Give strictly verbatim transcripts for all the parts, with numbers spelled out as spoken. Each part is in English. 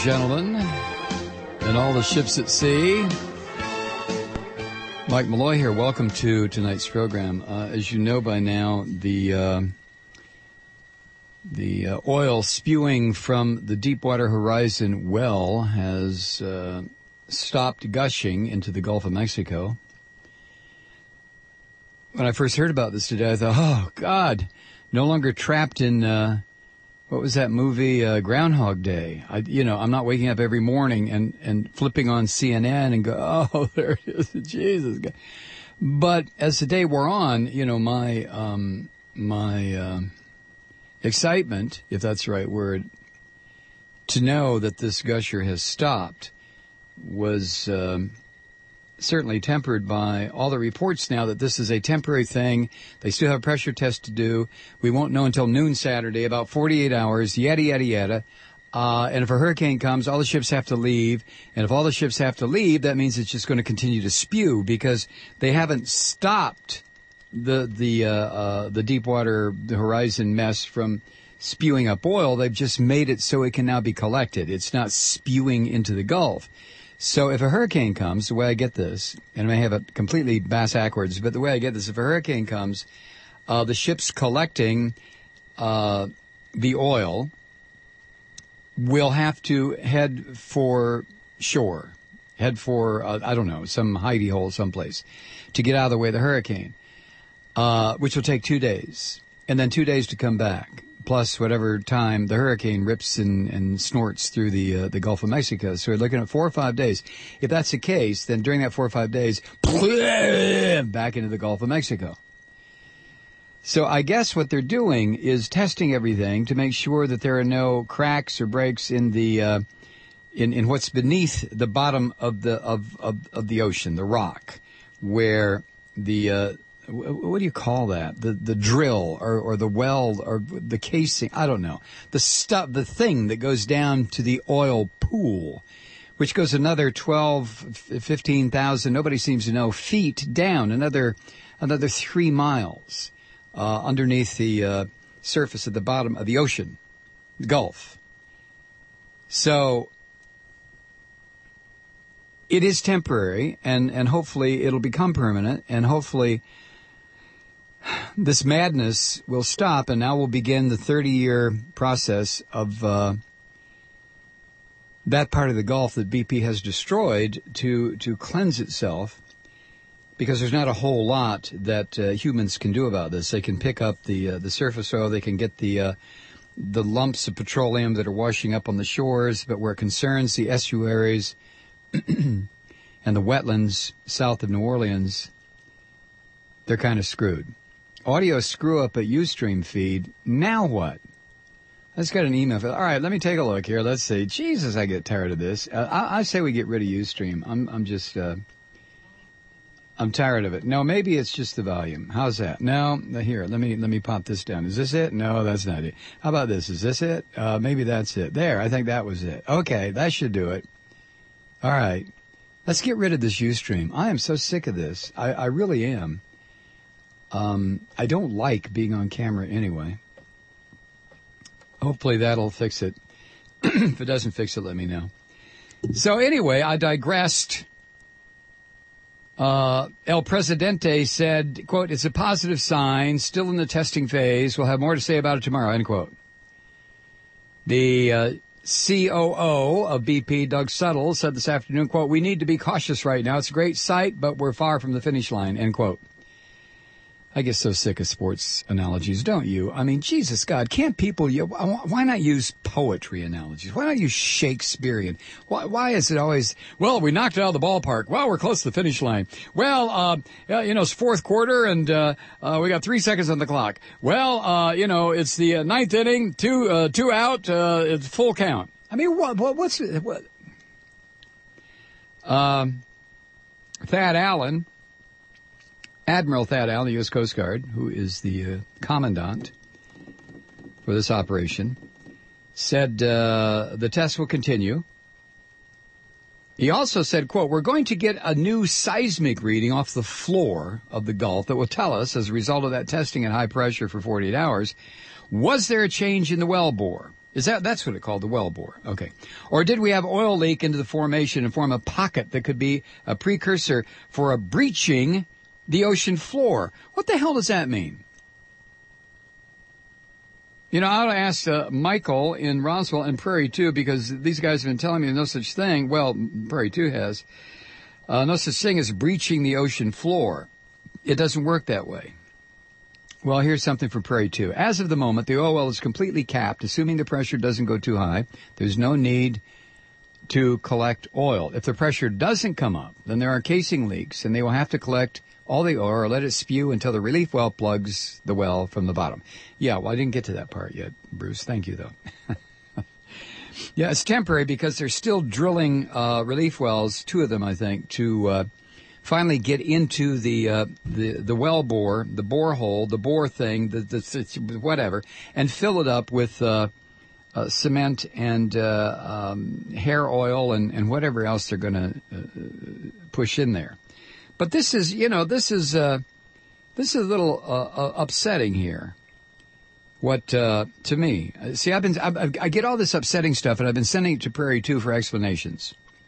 gentlemen, and all the ships at sea. Mike Malloy here. Welcome to tonight's program. Uh, as you know by now, the uh, the uh, oil spewing from the Deepwater Horizon well has uh, stopped gushing into the Gulf of Mexico. When I first heard about this today, I thought, oh, God, no longer trapped in... Uh, What was that movie, uh, Groundhog Day? I, you know, I'm not waking up every morning and, and flipping on C N N and go, oh, there it is, Jesus. But as the day wore on, you know, my um, my uh, excitement, if that's the right word, to know that this gusher has stopped was um, certainly tempered by all the reports now that this is a temporary thing. They still have a pressure test to do. We won't know until noon Saturday, about forty-eight hours, yada, yada, yada. Uh, and if a hurricane comes, all the ships have to leave. And if all the ships have to leave, that means it's just going to continue to spew because they haven't stopped the the uh, uh, the Deepwater Horizon mess from spewing up oil. They've just made it so it can now be collected. It's not spewing into the Gulf. So if a hurricane comes, the way I get this, and I may have it completely bass-ackwards, but the way I get this, if a hurricane comes, uh, the ships collecting uh, the oil will have to head for shore, head for, uh, I don't know, some hidey hole someplace to get out of the way of the hurricane, uh, which will take two days, and then two days to come back. Plus whatever time the hurricane rips and, and snorts through the uh, the Gulf of Mexico. So we're looking at four or five days. If that's the case, then during that four or five days, back into the Gulf of Mexico. So I guess what they're doing is testing everything to make sure that there are no cracks or breaks in the uh, in in what's beneath the bottom of the of of, of the ocean, the rock, where the uh, what do you call that? The the drill or, or the weld or the casing? I don't know. The stuff, the thing that goes down to the oil pool, which goes another twelve, fifteen thousand, nobody seems to know, feet down, another another three miles uh, underneath the uh, surface at the bottom of the ocean, the Gulf. So it is temporary, and, and hopefully it'll become permanent, and hopefully this madness will stop, and now we'll begin the thirty-year process of uh, that part of the Gulf that B P has destroyed to to cleanse itself, because there's not a whole lot that uh, humans can do about this. They can pick up the uh, the surface oil, they can get the uh, the lumps of petroleum that are washing up on the shores, but where it concerns the estuaries and the wetlands south of New Orleans, they're kind of screwed. Audio screw up at Ustream feed. Now what? I just got an email. All right, let me take a look here. Let's see. Jesus, I get tired of this. Uh, I, I say we get rid of Ustream. I'm, I'm just, uh, I'm tired of it. No, maybe it's just the volume. How's that? No, here. Let me, let me pop this down. Is this it? No, that's not it. How about this? Is this it? Uh, maybe that's it. There. I think that was it. Okay, that should do it. All right. Let's get rid of this Ustream. I am so sick of this. I, I really am. Um, I don't like being on camera anyway. Hopefully that'll fix it. If it doesn't fix it, let me know. So anyway, I digressed. Uh, El Presidente said, quote, it's a positive sign, still in the testing phase. We'll have more to say about it tomorrow, end quote. The uh, C O O of B P, Doug Suttle, said this afternoon, quote, we need to be cautious right now. It's a great sight, but we're far from the finish line, end quote. I get so sick of sports analogies, don't you? I mean, Jesus God, can't people, why not use poetry analogies? Why not use Shakespearean? Why, why is it always, well, we knocked it out of the ballpark. Well, we're close to the finish line. Well, uh, you know, it's fourth quarter and, uh, uh, we got three seconds on the clock. Well, uh, you know, it's the uh, ninth inning, two, uh, two out, uh, it's full count. I mean, what, what what's, what? Um, Thad Allen, Admiral Thad Allen, the U S Coast Guard, who is the uh, commandant for this operation, said uh, the test will continue. He also said, quote, we're going to get a new seismic reading off the floor of the Gulf that will tell us, as a result of that testing at high pressure for forty-eight hours, was there a change in the wellbore? Is that, that's what it called, the well bore. Okay. Or did we have oil leak into the formation and form a pocket that could be a precursor for a breaching the ocean floor? What the hell does that mean? You know, I ought to ask uh, Michael in Roswell and Prairie two, because these guys have been telling me no such thing. Well, Prairie two has. Uh, no such thing as breaching the ocean floor. It doesn't work that way. Well, here's something from Prairie two. As of the moment, the oil well is completely capped, assuming the pressure doesn't go too high. There's no need to collect oil. If the pressure doesn't come up, then there are casing leaks, and they will have to collect all the oil or let it spew until the relief well plugs the well from the bottom. Yeah, well, I didn't get to that part yet, Bruce. Thank you, though. Yeah, it's temporary because they're still drilling uh, relief wells, two of them, I think, to uh, finally get into the uh, the the well bore, the borehole, the bore thing, the, the whatever, and fill it up with uh, uh, cement and uh, um, hair oil and, and whatever else they're going to uh, push in there. But this is, you know, this is uh, this is a little uh, uh, upsetting here. What, uh, to me, see, I've been, I, I get all this upsetting stuff, and I've been sending it to Prairie two for explanations.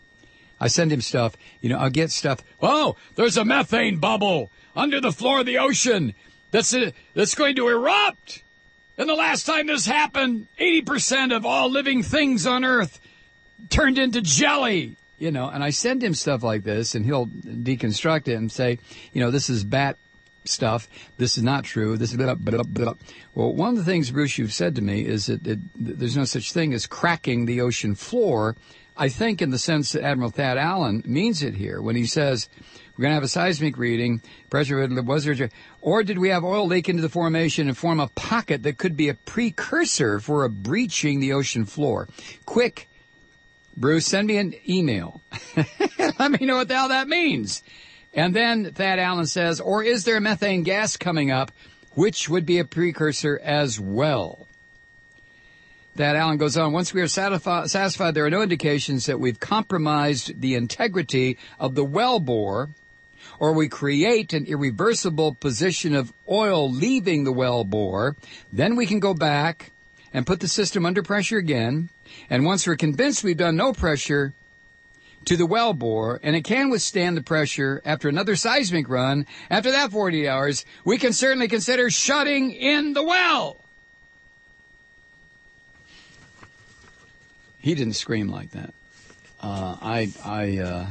I send him stuff, you know, I'll get stuff. Oh, there's a methane bubble under the floor of the ocean that's, uh, that's going to erupt. And the last time this happened, eighty percent of all living things on Earth turned into jelly. You know, and I send him stuff like this, and he'll deconstruct it and say, you know, this is bat stuff. This is not true. This is blah, blah, blah. Well, one of the things, Bruce, you've said to me is that it, there's no such thing as cracking the ocean floor. I think in the sense that Admiral Thad Allen means it here when he says we're going to have a seismic reading, pressure was there, or did we have oil leak into the formation and form a pocket that could be a precursor for a breaching the ocean floor? Quick, Bruce, send me an email. Let me know what the hell that means. And then Thad Allen says, or is there methane gas coming up, which would be a precursor as well? Thad Allen goes on, once we are satisfied, satisfied there are no indications that we've compromised the integrity of the well bore, or we create an irreversible position of oil leaving the well bore, then we can go back and put the system under pressure again. And once we're convinced we've done no pressure to the well bore, and it can withstand the pressure after another seismic run, after that forty-eight hours, we can certainly consider shutting in the well. He didn't scream like that. Uh, I, I, uh,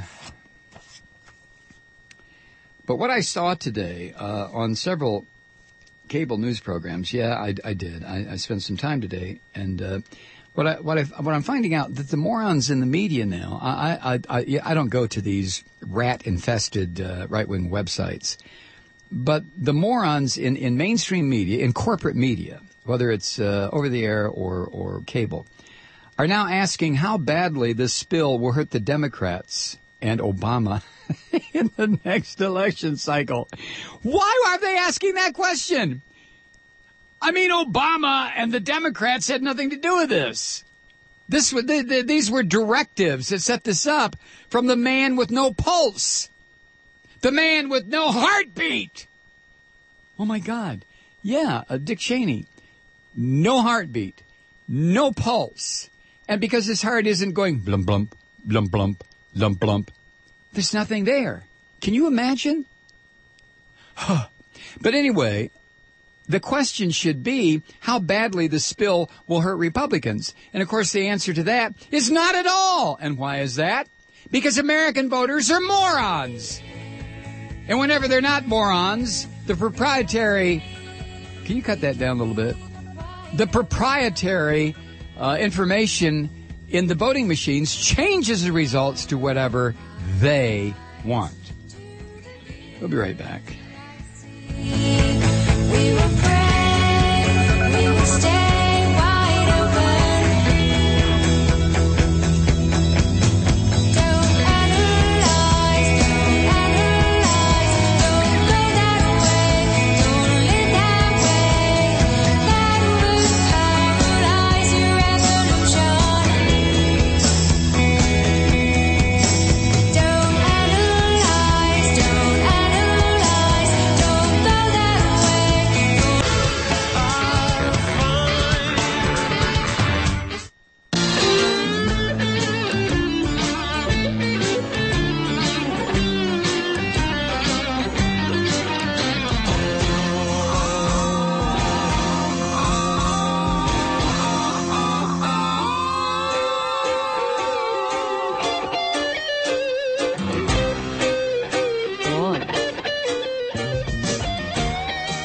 but what I saw today, uh, on several cable news programs, yeah, I, I did. I, I spent some time today, and, uh, What I what I what I'm finding out that the morons in the media now, I I I, I don't go to these rat-infested uh, right-wing websites, but the morons in, in mainstream media, in corporate media, whether it's uh, over the air or or cable, are now asking how badly this spill will hurt the Democrats and Obama in the next election cycle. Why are they asking that question? I mean, Obama and the Democrats had nothing to do with this. This the, the, These were directives that set this up from the man with no pulse, the man with no heartbeat. Oh, my God. Yeah, uh, Dick Cheney, no heartbeat, no pulse. And because his heart isn't going blump, blump, blump, blump, lump, blump, there's nothing there. Can you imagine? But anyway, the question should be how badly the spill will hurt Republicans. And, of course, the answer to that is not at all. And why is that? Because American voters are morons. And whenever they're not morons, the proprietary... Can you cut that down a little bit? The proprietary uh, information in the voting machines changes the results to whatever they want. We'll be right back. We will pray, we will stay wide open. Don't analyze, don't analyze, don't go that way, don't live that way. That would paralyze your evolution. Don't analyze, don't analyze, don't go that way.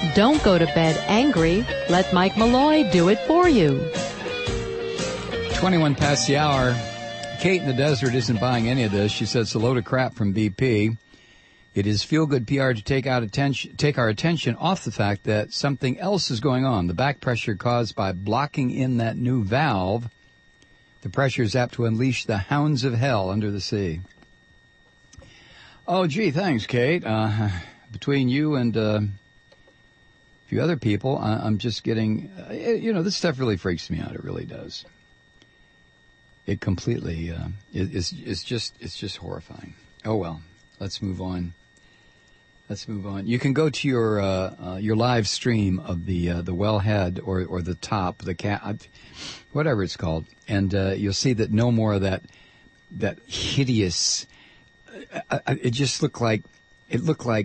Don't go to bed angry. Let Mike Malloy do it for you. twenty-one past the hour. Kate in the desert isn't buying any of this. She said it's a load of crap from B P. It is feel-good P R to take out attention, take our attention off the fact that something else is going on. The back pressure caused by blocking in that new valve. The pressure is apt to unleash the hounds of hell under the sea. Oh, gee, thanks, Kate. Uh, between you and uh, a few other people, I- I'm just getting, uh, you know, this stuff really freaks me out. It really does. It completely, uh, it, it's, it's just, it's just horrifying. Oh, well, let's move on. Let's move on. You can go to your uh, uh, your live stream of the uh, the wellhead or or the top, the cat, whatever it's called, and uh, you'll see that no more of that that hideous. Uh, it just looked like it looked like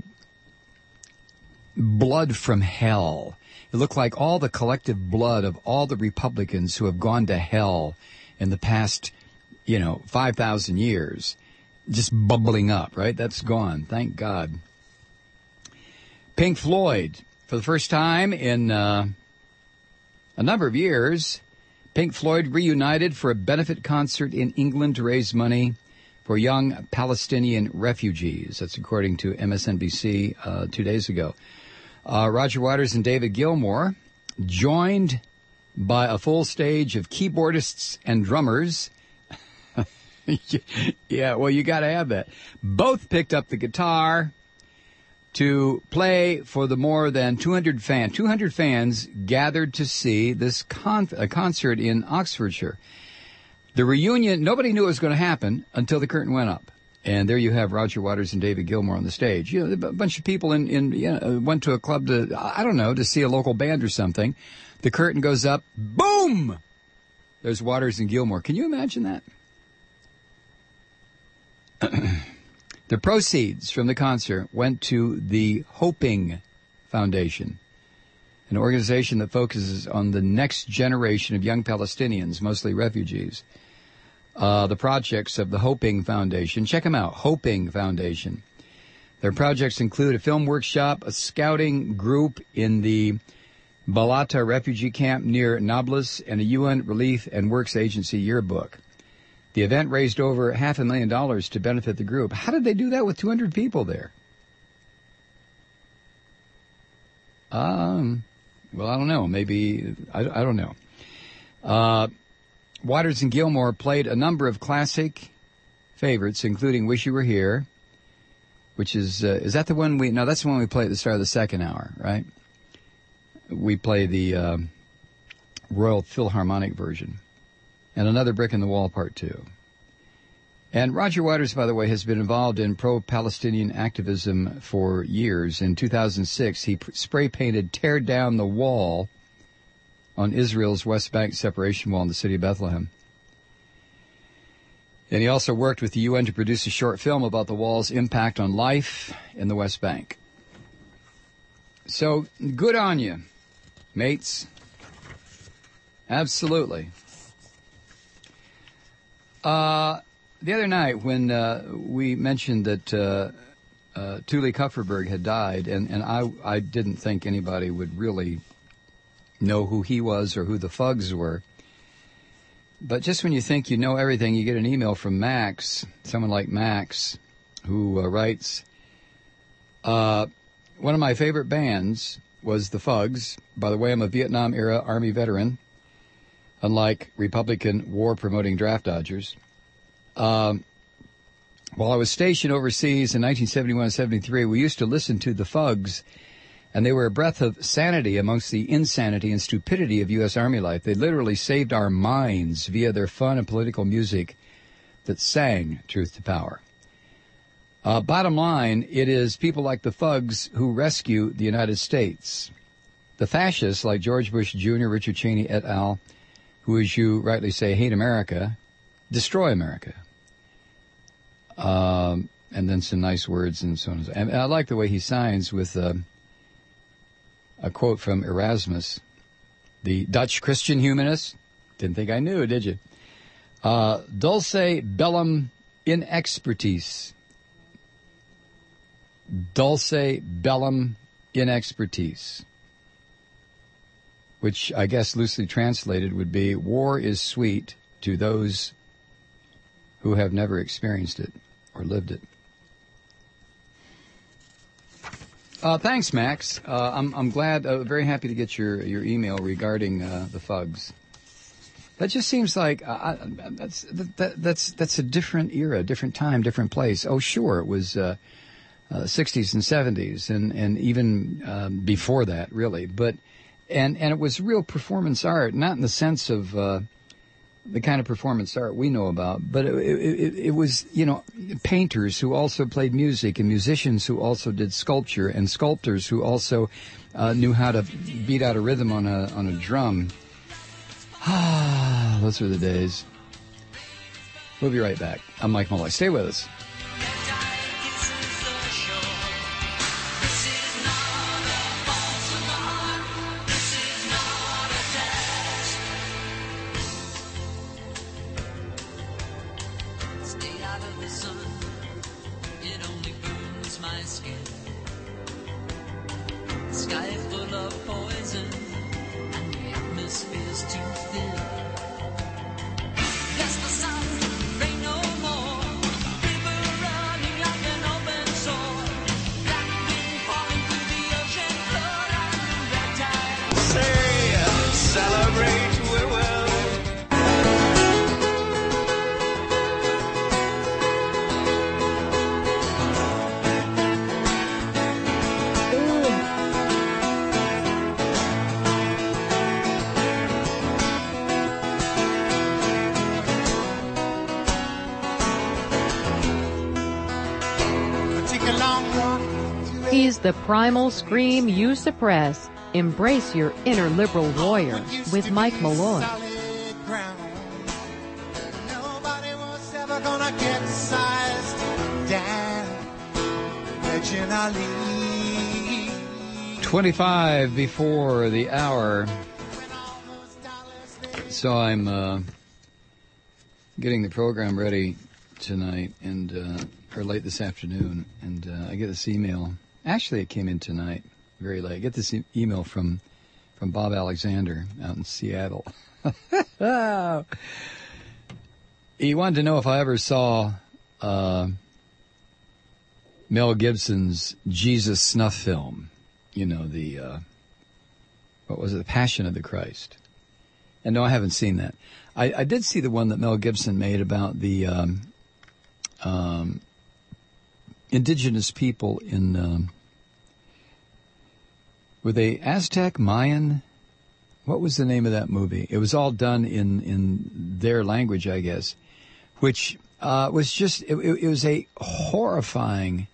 blood from hell. It looked like all the collective blood of all the Republicans who have gone to hell in the past, you know, five thousand years, just bubbling up. Right, that's gone. Thank God. Pink Floyd, for the first time in uh, a number of years, Pink Floyd reunited for a benefit concert in England to raise money for young Palestinian refugees. That's according to M S N B C uh, two days ago. Uh, Roger Waters and David Gilmour, joined by a full stage of keyboardists and drummers. Yeah, well, you got to have that. Both picked up the guitar to play for the more than two hundred fans. two hundred fans gathered to see this con- a concert in Oxfordshire. The reunion, nobody knew it was going to happen until the curtain went up. And there you have Roger Waters and David Gilmour on the stage. You know, a bunch of people in, in you know, went to a club to, I don't know, to see a local band or something. The curtain goes up. Boom! There's Waters and Gilmour. Can you imagine that? The proceeds from the concert went to the Hoping Foundation, an organization that focuses on the next generation of young Palestinians, mostly refugees. Uh, the projects of the Hoping Foundation, check them out, Hoping Foundation. Their projects include a film workshop, a scouting group in the Balata refugee camp near Nablus, and a U N Relief and Works Agency yearbook. The event raised over half a million dollars to benefit the group. How did they do that with two hundred people there? Um, well, I don't know. Maybe, I, I don't know. Uh, Waters and Gilmour played a number of classic favorites, including Wish You Were Here, which is, uh, is that the one we, no, that's the one we play at the start of the second hour, right? We play the uh, Royal Philharmonic version. And Another Brick in the Wall, Part Two. And Roger Waters, by the way, has been involved in pro-Palestinian activism for years. In two thousand six, he spray-painted Tear Down the Wall on Israel's West Bank separation wall in the city of Bethlehem. And he also worked with the U N to produce a short film about the wall's impact on life in the West Bank. So, good on you, mates. Absolutely. Uh, the other night when uh, we mentioned that uh, uh, Thule Kupferberg had died, and, and I, I didn't think anybody would really know who he was or who the Fugs were. But just when you think you know everything, you get an email from Max, someone like Max, who uh, writes, uh, one of my favorite bands was the Fugs. By the way, I'm a Vietnam-era Army veteran. Unlike Republican war-promoting draft dodgers. Um, while I was stationed overseas in nineteen seventy-one and seventy-three, we used to listen to the Fugs, and they were a breath of sanity amongst the insanity and stupidity of U S Army life. They literally saved our minds via their fun and political music that sang truth to power. Uh, bottom line, it is people like the Fugs who rescue the United States. The fascists like George Bush Junior, Richard Cheney et al., who, as you rightly say, hate America, destroy America. Um, and then some nice words and so on. And, so. and I like the way he signs with uh, a quote from Erasmus, the Dutch Christian humanist. Didn't think I knew, did you? Uh, Dulce bellum in expertise. Dulce bellum in expertise. which I guess loosely translated would be, war is sweet to those who have never experienced it or lived it. Uh, thanks, Max. Uh, I'm I'm glad, uh, very happy to get your, your email regarding uh, the Fugs. That just seems like uh, I, that's that, that's that's a different era, different time, different place. Oh, sure, it was uh, uh, sixties and seventies, and and even um, before that, really. But and and it was real performance art, not in the sense of uh, the kind of performance art we know about, but it, it, it was, you know, painters who also played music, and musicians who also did sculpture, and sculptors who also uh, knew how to beat out a rhythm on a on a drum. Ah, those were the days. We'll be right back. I'm Mike Malloy. Stay with us. He's the primal scream you suppress. Embrace your inner liberal warrior with Mike Malloy. Nobody was ever gonna get sized down. Originally. twenty-five before the hour. So I'm uh, getting the program ready tonight, and uh, or late this afternoon, and uh, I get this email. Actually, it came in tonight, very late. I get this e- email from from Bob Alexander out in Seattle. He wanted to know if I ever saw uh, Mel Gibson's Jesus snuff film. You know, the, uh, what was it, The Passion of the Christ. And no, I haven't seen that. I, I did see the one that Mel Gibson made about the um, um, indigenous people in, um, were they Aztec, Mayan? What was the name of that movie? It was all done in, in their language, I guess, which uh, was just, it, it was a horrifying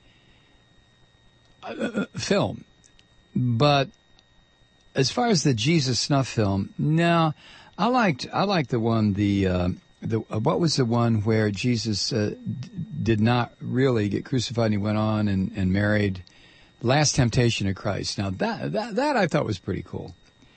uh, film. But as far as the Jesus snuff film, no, I liked I liked the one the uh, the uh, what was the one where Jesus uh, d- did not really get crucified and he went on and, and married. Last Temptation of Christ. Now that that that I thought was pretty cool.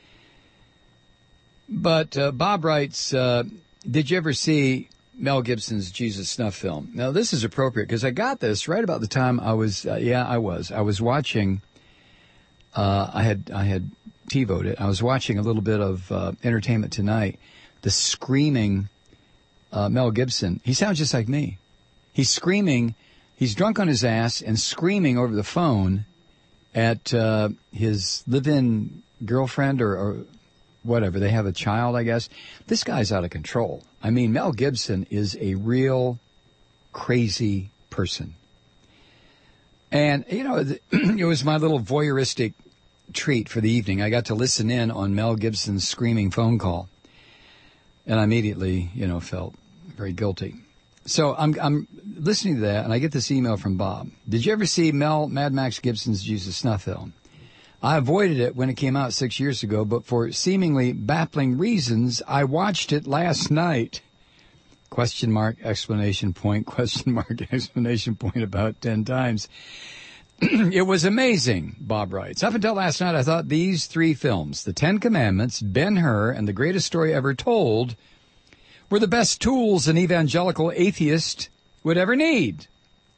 But uh, Bob writes, uh, did you ever see Mel Gibson's Jesus snuff film? Now this is appropriate because I got this right about the time I was. Uh, yeah, I was. I was watching. Uh, I had I had TiVoed it. I was watching a little bit of uh, Entertainment Tonight. The screaming uh, Mel Gibson. He sounds just like me. He's screaming. He's drunk on his ass and screaming over the phone at uh, his live-in girlfriend or, or whatever. They have a child, I guess. This guy's out of control. I mean, Mel Gibson is a real crazy person. And, you know, it was my little voyeuristic treat for the evening. I got to listen in on Mel Gibson's screaming phone call. And I immediately, you know, felt very guilty. So I'm I'm listening to that, and I get this email from Bob. Did you ever see Mel Mad Max Gibson's Jesus snuff film? I avoided it when it came out six years ago, but for seemingly baffling reasons, I watched it last night. Question mark, explanation point, question mark, explanation point about ten times. It was amazing, Bob writes. Up until last night, I thought these three films, The Ten Commandments, Ben-Hur, and The Greatest Story Ever Told, were the best tools an evangelical atheist would ever need.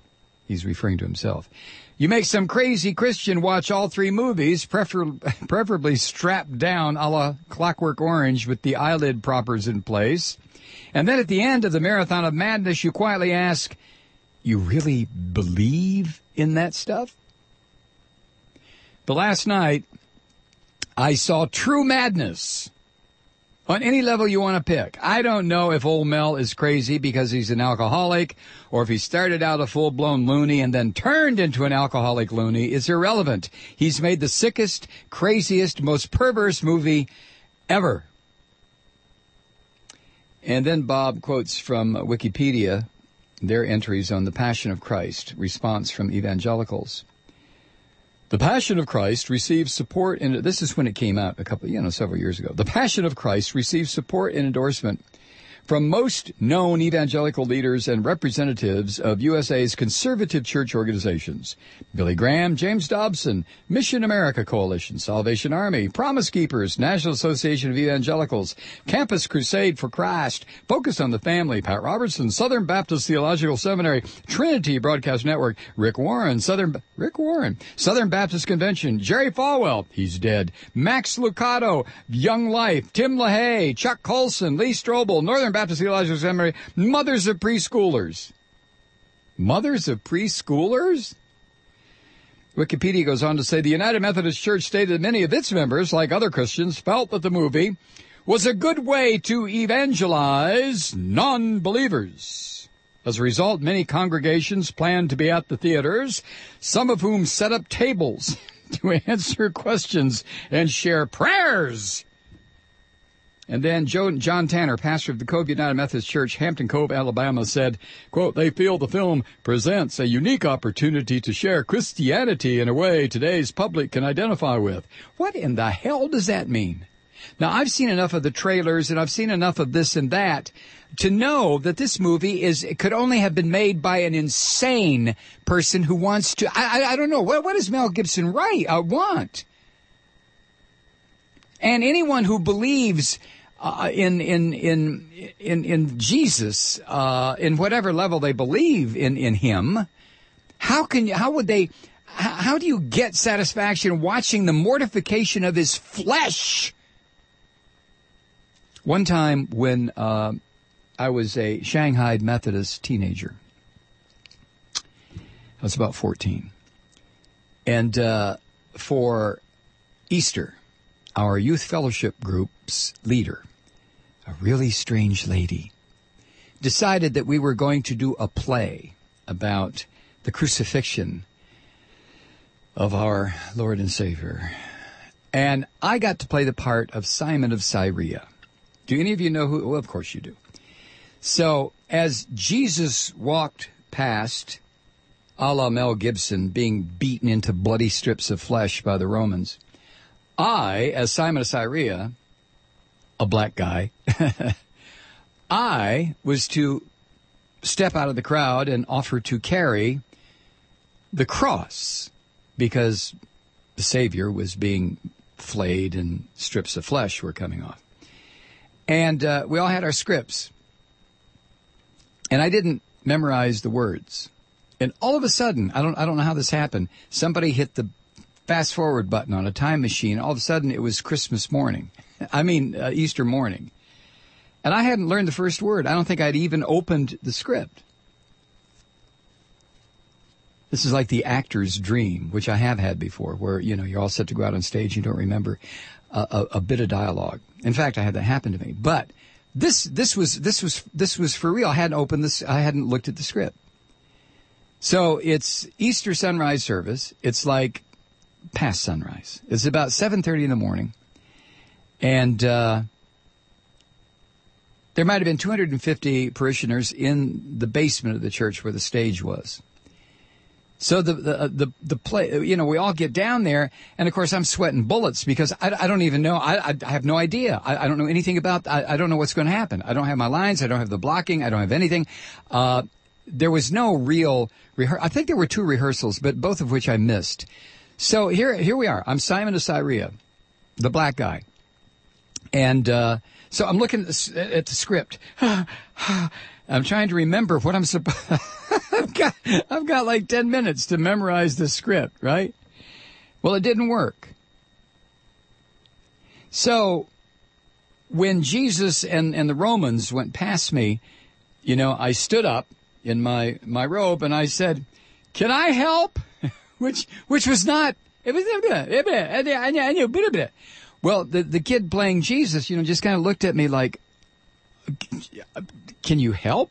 He's referring to himself. You make some crazy Christian watch all three movies, prefer- preferably strapped down a la Clockwork Orange with the eyelid proppers in place. And then at the end of the Marathon of Madness, you quietly ask, you really believe in that stuff? But last night, I saw true madness on any level you want to pick. I don't know if old Mel is crazy because he's an alcoholic or if he started out a full-blown loony and then turned into an alcoholic loony. It's irrelevant. He's made the sickest, craziest, most perverse movie ever. And then Bob quotes from Wikipedia their entries on the Passion of Christ, response from evangelicals. The Passion of Christ received support in, this is when it came out a couple, you know, several years ago. The Passion of Christ received support and endorsement from most known evangelical leaders and representatives of U S A's conservative church organizations. Billy Graham, James Dobson, Mission America Coalition, Salvation Army, Promise Keepers, National Association of Evangelicals, Campus Crusade for Christ, Focus on the Family, Pat Robertson, Southern Baptist Theological Seminary, Trinity Broadcast Network, Rick Warren, Southern, Rick Warren, Southern Baptist Convention, Jerry Falwell, he's dead, Max Lucado, Young Life, Tim LaHaye, Chuck Colson, Lee Strobel, Northern Baptist Theological Seminary, Mothers of Preschoolers. Mothers of Preschoolers? Wikipedia goes on to say the United Methodist Church stated that many of its members, like other Christians, felt that the movie was a good way to evangelize non-believers. As a result, many congregations planned to be at the theaters, some of whom set up tables to answer questions and share prayers. And then Joe, John Tanner, pastor of the Cove United Methodist Church, Hampton Cove, Alabama, said, quote, they feel the film presents a unique opportunity to share Christianity in a way today's public can identify with. What in the hell does that mean? Now, I've seen enough of the trailers and I've seen enough of this and that to know that this movie is it could only have been made by an insane person who wants to, I, I, I don't know, what, what does Mel Gibson right, uh, want? And anyone who believes uh, in, in, in, in, in Jesus, uh, in whatever level they believe in, in him, how can you, how would they, how, how do you get satisfaction watching the mortification of his flesh? One time when, uh, I was a Shanghai Methodist teenager, I was about fourteen. And, uh, for Easter, our youth fellowship group's leader, a really strange lady, decided that we were going to do a play about the crucifixion of our Lord and Savior. And I got to play the part of Simon of Cyrene. Do any of you know who? Well, of course you do. So as Jesus walked past, a la Mel Gibson, being beaten into bloody strips of flesh by the Romans, I, as Simon of Cyrene, a black guy, I was to step out of the crowd and offer to carry the cross because the Savior was being flayed and strips of flesh were coming off. And uh, we all had our scripts. And I didn't memorize the words. And all of a sudden, I don't I don't know how this happened, somebody hit the fast forward button on a time machine. All of a sudden, it was Christmas morning. I mean, uh, Easter morning. And I hadn't learned the first word. I don't think I'd even opened the script. This is like the actor's dream, which I have had before, where, you know, you're all set to go out on stage. You don't remember a, a, a bit of dialogue. In fact, I had that happen to me. But this this was this was this was for real. I hadn't opened this. I hadn't looked at the script. So it's Easter sunrise service. It's like past sunrise. It's about seven thirty in the morning. And uh, there might have been two hundred fifty parishioners in the basement of the church where the stage was. So the the the, the play, you know, we all get down there, and of course I'm sweating bullets because I, I don't even know. I, I have no idea. I, I don't know anything about. I, I don't know what's going to happen. I don't have my lines. I don't have the blocking. I don't have anything. Uh, there was no real rehearsal. I think there were two rehearsals, but both of which I missed. So here here we are. I'm Simon of Cyrene, the black guy. And uh, so I'm looking at the, at the script. I'm trying to remember what I'm supposed. I've got I've got like ten minutes to memorize the script, right? Well, it didn't work. So when Jesus and, and the Romans went past me, you know, I stood up in my, my robe and I said, "Can I help?" which which was not. It was. Well, the the kid playing Jesus, you know, just kind of looked at me like, "Can you help?"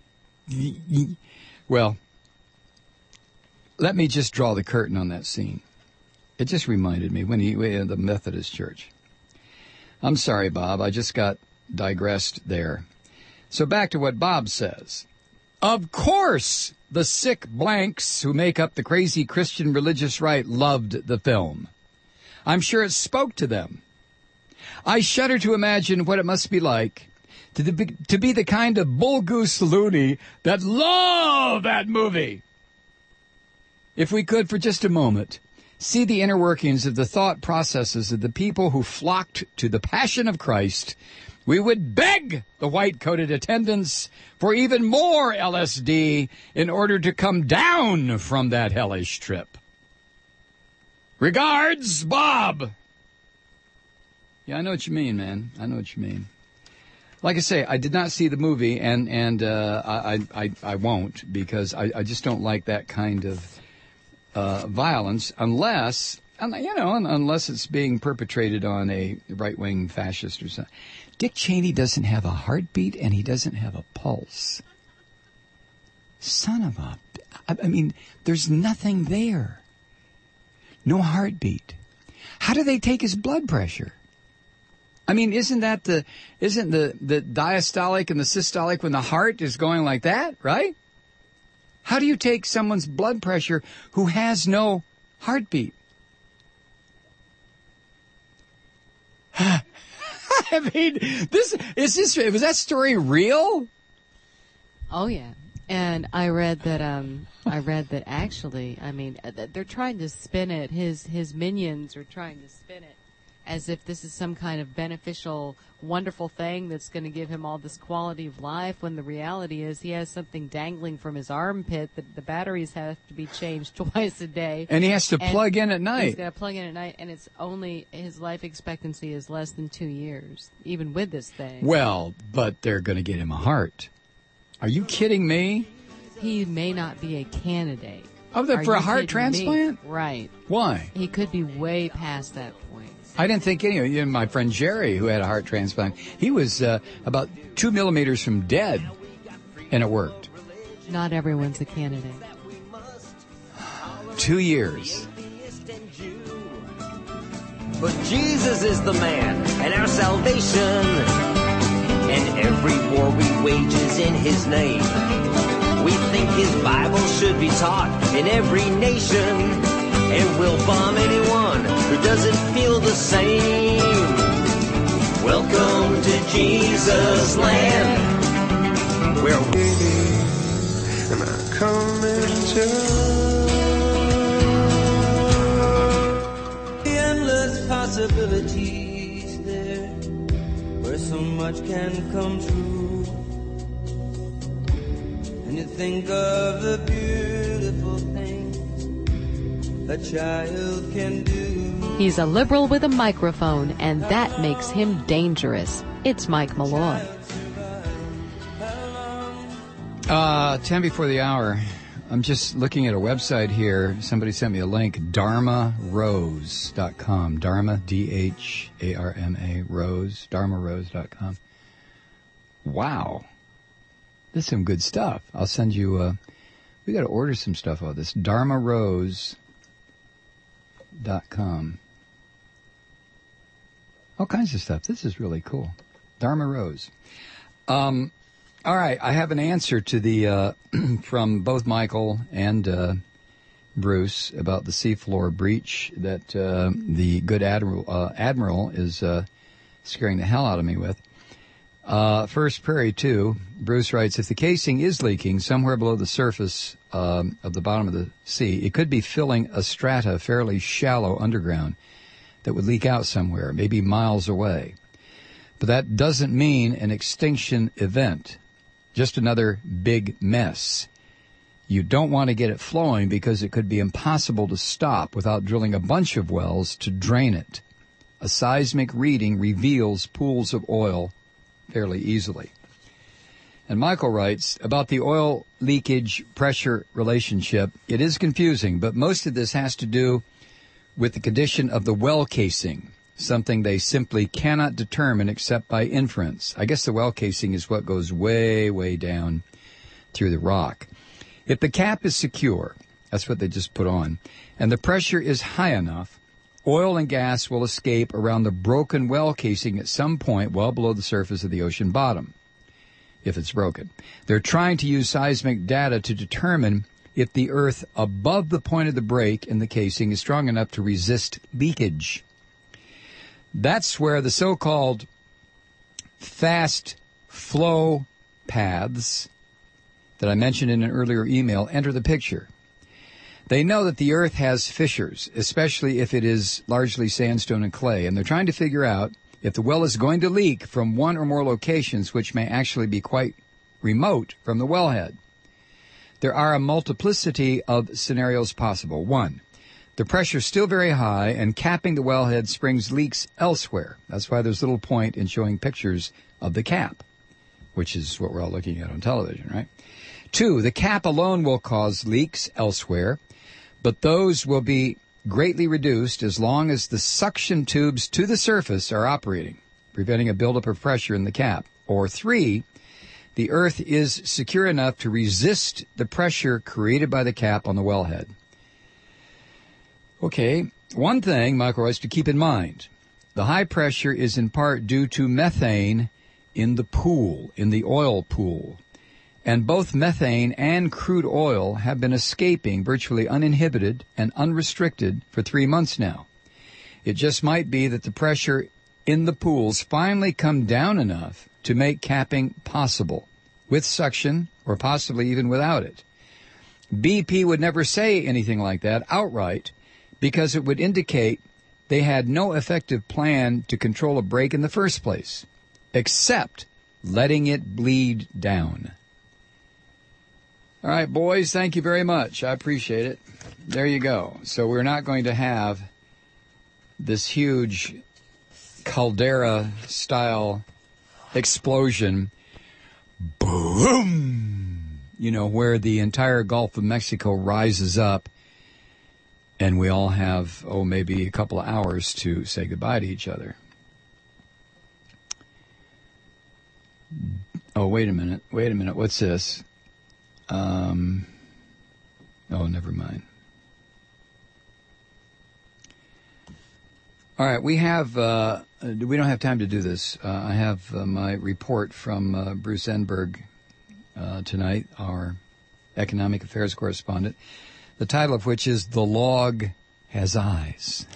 Well, let me just draw the curtain on that scene. It just reminded me when he in the Methodist Church. I'm sorry, Bob. I just got digressed there. So back to what Bob says. Of course, the sick blanks who make up the crazy Christian religious right loved the film. I'm sure it spoke to them. I shudder to imagine what it must be like to be, to be the kind of bull-goose loony that love that movie. If we could, for just a moment, see the inner workings of the thought processes of the people who flocked to the Passion of Christ, we would beg the white-coated attendants for even more L S D in order to come down from that hellish trip. Regards, Bob. Yeah, I know what you mean, man. I know what you mean. Like I say, I did not see the movie, and and uh, I, I I won't because I, I just don't like that kind of uh, violence unless you know unless it's being perpetrated on a right-wing fascist or something. Dick Cheney doesn't have a heartbeat and he doesn't have a pulse. Son of a... I mean, there's nothing there. No heartbeat. How do they take his blood pressure? I mean, isn't that the... Isn't the, the diastolic and the systolic when the heart is going like that, right? How do you take someone's blood pressure who has no heartbeat? I mean, this is this was that story real? Oh yeah, and I read that. Um, I read that actually. I mean, they're trying to spin it. His his minions are trying to spin it as if this is some kind of beneficial, wonderful thing that's going to give him all this quality of life. When the reality is, he has something dangling from his armpit that the batteries have to be changed twice a day, and he has to and plug in at night. He's got to plug in at night, and it's only his life expectancy is less than two years, even with this thing. Well, but they're going to get him a heart. Are you kidding me? He may not be a candidate. Oh, the, for you a heart kidding transplant? Me? Right. Why? He could be way past that point. I didn't think any of you know, my friend Jerry, who had a heart transplant, he was uh, about two millimeters from dead, and it worked. Not everyone's a candidate. Two years. But Jesus is the man and our salvation, and every war we wage is in his name. We think his Bible should be taught in every nation, and we'll bomb anyone who doesn't feel the same. Welcome to Jesus' land, where we and I come into the endless possibilities there, where so much can come true. And you think of the beautiful things a child can do. He's a liberal with a microphone, and that makes him dangerous. It's Mike Malloy. Uh, ten before the hour. I'm just looking at a website here. Somebody sent me a link, dharma rose dot com. Dharma, D H A R M A, Rose, dharma rose dot com. Wow. This is some good stuff. I'll send you, uh, we got to order some stuff out of this. dharma rose dot com. All kinds of stuff. This is really cool. Dharma Rose. Um, all right, I have an answer to the uh, from both Michael and uh, Bruce about the seafloor breach that uh, the good admiral, uh, admiral is uh, scaring the hell out of me with. Uh, first, Prairie two, Bruce writes, if the casing is leaking somewhere below the surface um, of the bottom of the sea, it could be filling a strata fairly shallow underground that would leak out somewhere, maybe miles away. But that doesn't mean an extinction event, just another big mess. You don't want to get it flowing because it could be impossible to stop without drilling a bunch of wells to drain it. A seismic reading reveals pools of oil fairly easily. And Michael writes, about the oil leakage pressure relationship, it is confusing, but most of this has to do with the condition of the well casing, something they simply cannot determine except by inference. I guess the well casing is what goes way, way down through the rock. If the cap is secure, that's what they just put on, and the pressure is high enough, oil and gas will escape around the broken well casing at some point well below the surface of the ocean bottom, if it's broken. They're trying to use seismic data to determine if the earth above the point of the break in the casing is strong enough to resist leakage. That's where the so-called fast flow paths that I mentioned in an earlier email enter the picture. They know that the earth has fissures, especially if it is largely sandstone and clay, and they're trying to figure out if the well is going to leak from one or more locations, which may actually be quite remote from the wellhead. There are a multiplicity of scenarios possible. One, the pressure is still very high, and capping the wellhead springs leaks elsewhere. That's why there's little point in showing pictures of the cap, which is what we're all looking at on television, right? Two, the cap alone will cause leaks elsewhere, but those will be greatly reduced as long as the suction tubes to the surface are operating, preventing a buildup of pressure in the cap. Or three, the earth is secure enough to resist the pressure created by the cap on the wellhead. Okay, one thing, Michael writes, to keep in mind. The high pressure is in part due to methane in the pool, in the oil pool. And both methane and crude oil have been escaping virtually uninhibited and unrestricted for three months now. It just might be that the pressure in the pools finally come down enough to make capping possible, with suction or possibly even without it. B P would never say anything like that outright because it would indicate they had no effective plan to control a break in the first place, except letting it bleed down. All right, boys, thank you very much. I appreciate it. There you go. So we're not going to have this huge caldera-style explosion, boom, you know, where the entire Gulf of Mexico rises up and we all have, oh, maybe a couple of hours to say goodbye to each other. Oh, wait a minute. Wait a minute. What's this? Um, oh, never mind. All right, we have, uh, we don't have time to do this. Uh, I have uh, my report from uh, Bruce Enberg uh, tonight, our economic affairs correspondent, the title of which is The Log Has Eyes.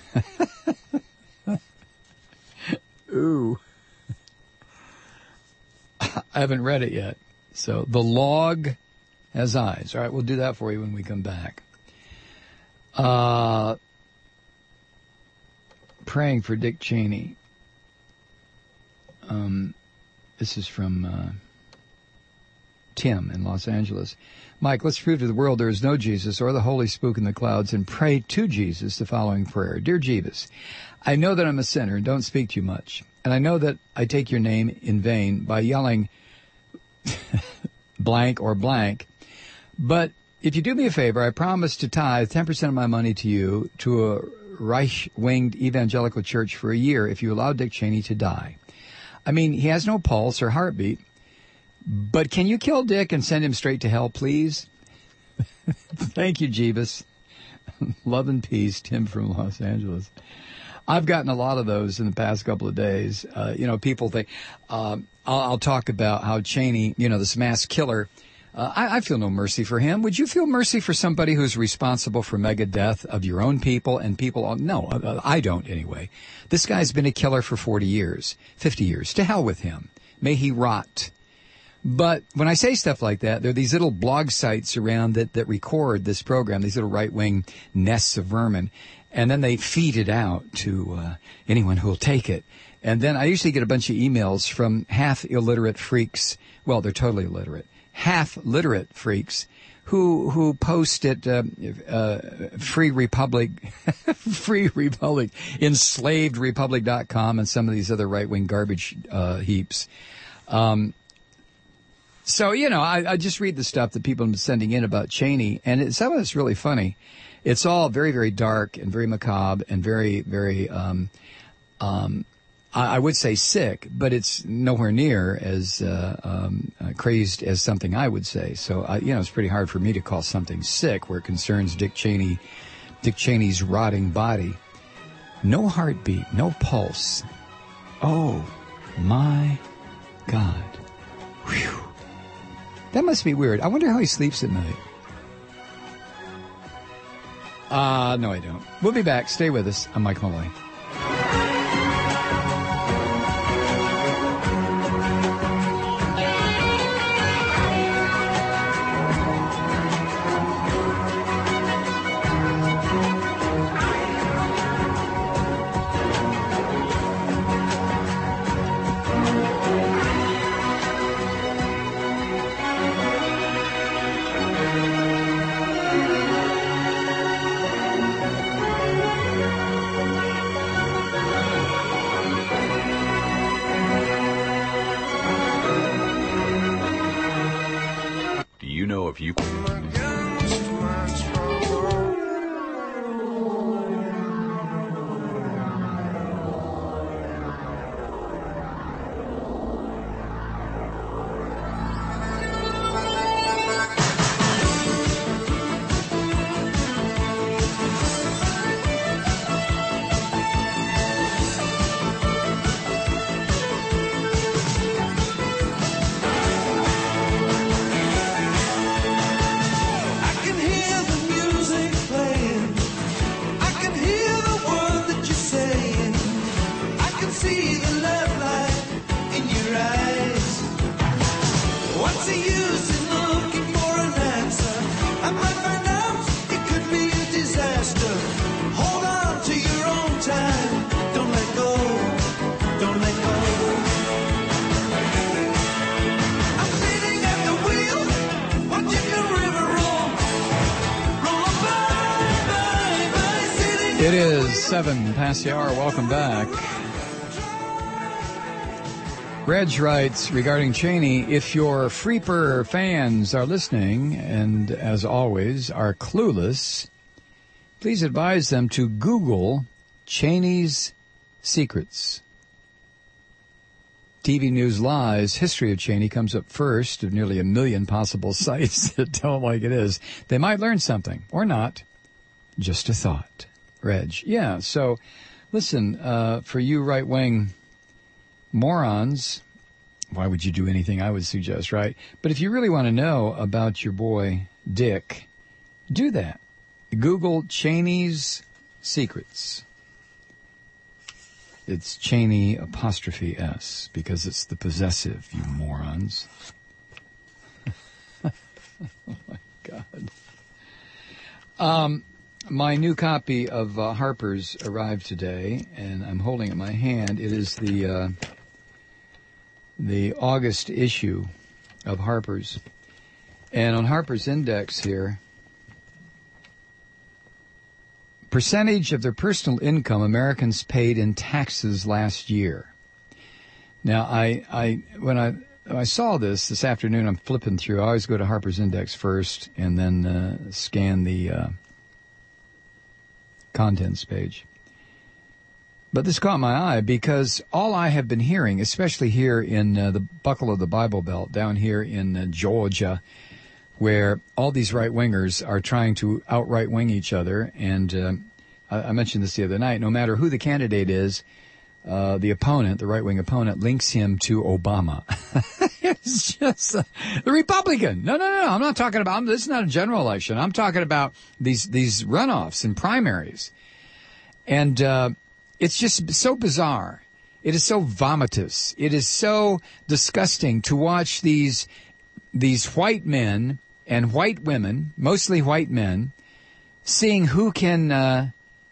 Ooh. I haven't read it yet. So, The Log Has Eyes. All right, we'll do that for you when we come back. Uh, praying for Dick Cheney. Um, this is from uh, Tim in Los Angeles. Mike, let's prove to the world there is no Jesus or the Holy Spook in the clouds and pray to Jesus the following prayer. Dear Jeeves, I know that I'm a sinner and don't speak too much. And I know that I take your name in vain by yelling blank or blank. But if you do me a favor, I promise to tithe ten percent of my money to you, to a Reich-winged evangelical church for a year if you allow Dick Cheney to die. I mean, he has no pulse or heartbeat. But can you kill Dick and send him straight to hell, please? Thank you, Jeebus. Love and peace, Tim from Los Angeles. I've gotten a lot of those in the past couple of days. Uh, you know, people think, um, I'll, I'll talk about how Cheney, you know, this mass killer, uh, I, I feel no mercy for him. Would you feel mercy for somebody who's responsible for mega death of your own people and people? No, uh, I don't anyway. This guy's been a killer for forty years, fifty years. To hell with him. May he rot. But when I say stuff like that, there are these little blog sites around that, that record this program, these little right-wing nests of vermin. and then they feed it out to uh, anyone who will take it. And then I usually get a bunch of emails from half illiterate freaks. Well, they're totally illiterate. Half literate freaks who who post at uh, uh, Free Republic, Free Republic, enslaved republic dot com, and some of these other right-wing garbage uh, heaps. Um, so, you know, I, I just read the stuff that people have been sending in about Cheney, and it, some of it's really funny. It's all very, very dark and very macabre and very, very, um, um, I, I would say sick, but it's nowhere near as uh, um, uh, crazed as something I would say. So, I, you know, it's pretty hard for me to call something sick where it concerns Dick Cheney, Dick Cheney's rotting body. No heartbeat, no pulse. Oh, my God. Whew. That must be weird. I wonder how he sleeps at night. Uh, no, I don't. We'll be back. Stay with us. I'm Mike Malloy. If you It is seven past the hour. Welcome back. Reg writes regarding Cheney, if your Freeper fans are listening and, as always, are clueless, please advise them to Google Cheney's secrets. T V News Live's History of Cheney comes up first of nearly a million possible sites that tell them like it is. They might learn something, or not. Just a thought. Reg. Yeah, so, listen, uh, for you right-wing morons, why would you do anything I would suggest, right? But if you really want to know about your boy Dick, do that. Google Cheney's secrets. It's Cheney apostrophe S, because it's the possessive, you morons. Oh, my God. Um... My new copy of uh, Harper's arrived today, and I'm holding it in my hand. It is the uh, the August issue of Harper's. And on Harper's Index here, percentage of their personal income Americans paid in taxes last year. Now, I, I when I I saw this this afternoon, I'm flipping through. I always go to Harper's Index first and then uh, scan the Uh, contents page. But this caught my eye because all I have been hearing, especially here in uh, the buckle of the Bible Belt, down here in uh, Georgia, where all these right-wingers are trying to out-right-wing each other, and uh, I, I mentioned this the other night, no matter who the candidate is, uh, the opponent, the right-wing opponent, links him to Obama. It's just uh, the Republican. No, no, no, no. I'm not talking about, this is not a general election. I'm talking about these, these runoffs and primaries. And, uh, it's just so bizarre. It is so vomitous. It is so disgusting to watch these, these white men and white women, mostly white men, seeing who can, uh,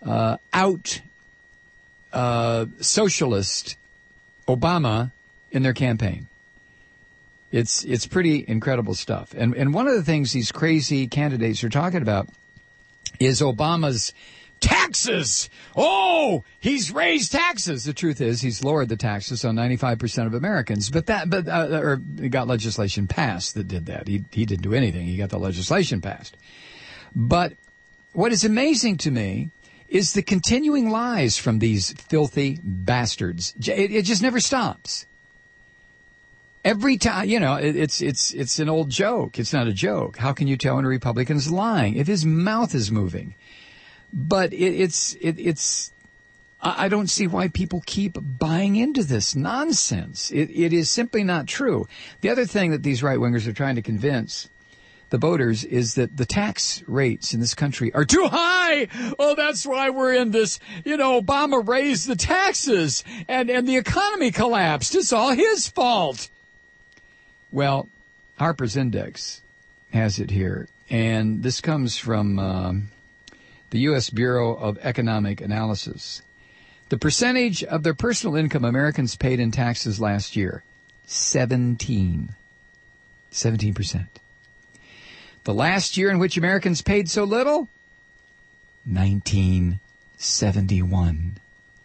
uh, out uh, socialist Obama in their campaign. It's it's pretty incredible stuff. And and one of the things these crazy candidates are talking about is Obama's taxes. Oh, he's raised taxes. The truth is he's lowered the taxes on ninety-five percent of Americans. But that but uh, or he got legislation passed that did that. He he didn't do anything. He got the legislation passed. But what is amazing to me is the continuing lies from these filthy bastards. It, it just never stops. Every time, you know, it, it's it's it's an old joke. It's not a joke. How can you tell when a Republican's lying if his mouth is moving? But it, it's it, it's. I don't see why people keep buying into this nonsense. It, it is simply not true. The other thing that these right wingers are trying to convince the voters is that the tax rates in this country are too high. Oh, that's why we're in this. You know, Obama raised the taxes and and the economy collapsed. It's all his fault. Well, Harper's Index has it here, and this comes from uh, the U S Bureau of Economic Analysis. The percentage of their personal income Americans paid in taxes last year, seventeen. seventeen percent. The last year in which Americans paid so little, nineteen seventy-one.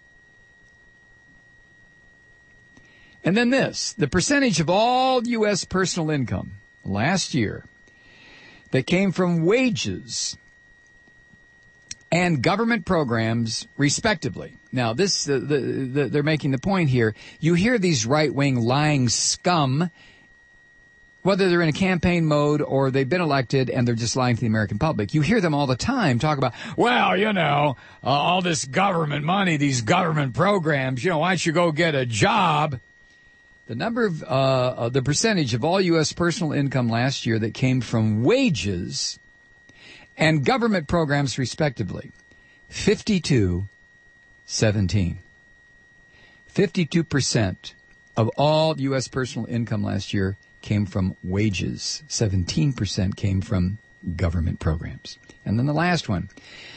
And then this, the percentage of all U S personal income last year that came from wages and government programs, respectively. Now, this the, the, the, they're making the point here. You hear these right-wing lying scum, whether they're in a campaign mode or they've been elected and they're just lying to the American public. You hear them all the time talk about, well, you know, uh, all this government money, these government programs, you know, why don't you go get a job? The number of, uh, the percentage of all U S personal income last year that came from wages and government programs, respectively, fifty-two seventeen. fifty-two percent of all U S personal income last year came from wages. seventeen percent came from government programs. And then the last one.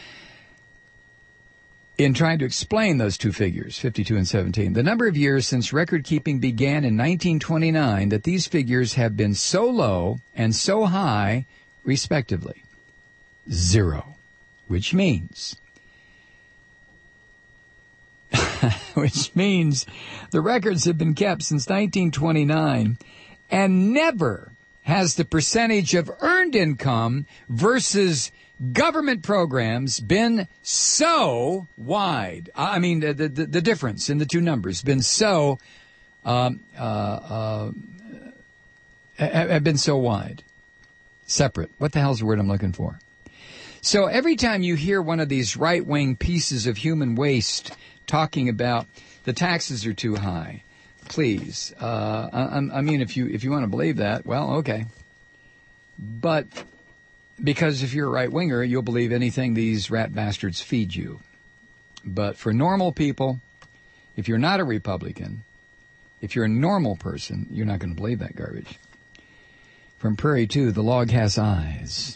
In trying to explain those two figures, fifty-two and seventeen, the number of years since record-keeping began in nineteen twenty-nine that these figures have been so low and so high, respectively, zero, which means, which means the records have been kept since nineteen twenty-nine, and never has the percentage of earned income versus government programs been so wide. I mean, the, the, the difference in the two numbers been so, um, uh, uh, have been so wide. Separate. What the hell's the word I'm looking for? So every time you hear one of these right-wing pieces of human waste talking about the taxes are too high, please, uh, I, I mean, if you, if you want to believe that, well, okay. But because if you're a right-winger, you'll believe anything these rat bastards feed you. But for normal people, if you're not a Republican, if you're a normal person, you're not going to believe that garbage. From Prairie two, the log has eyes.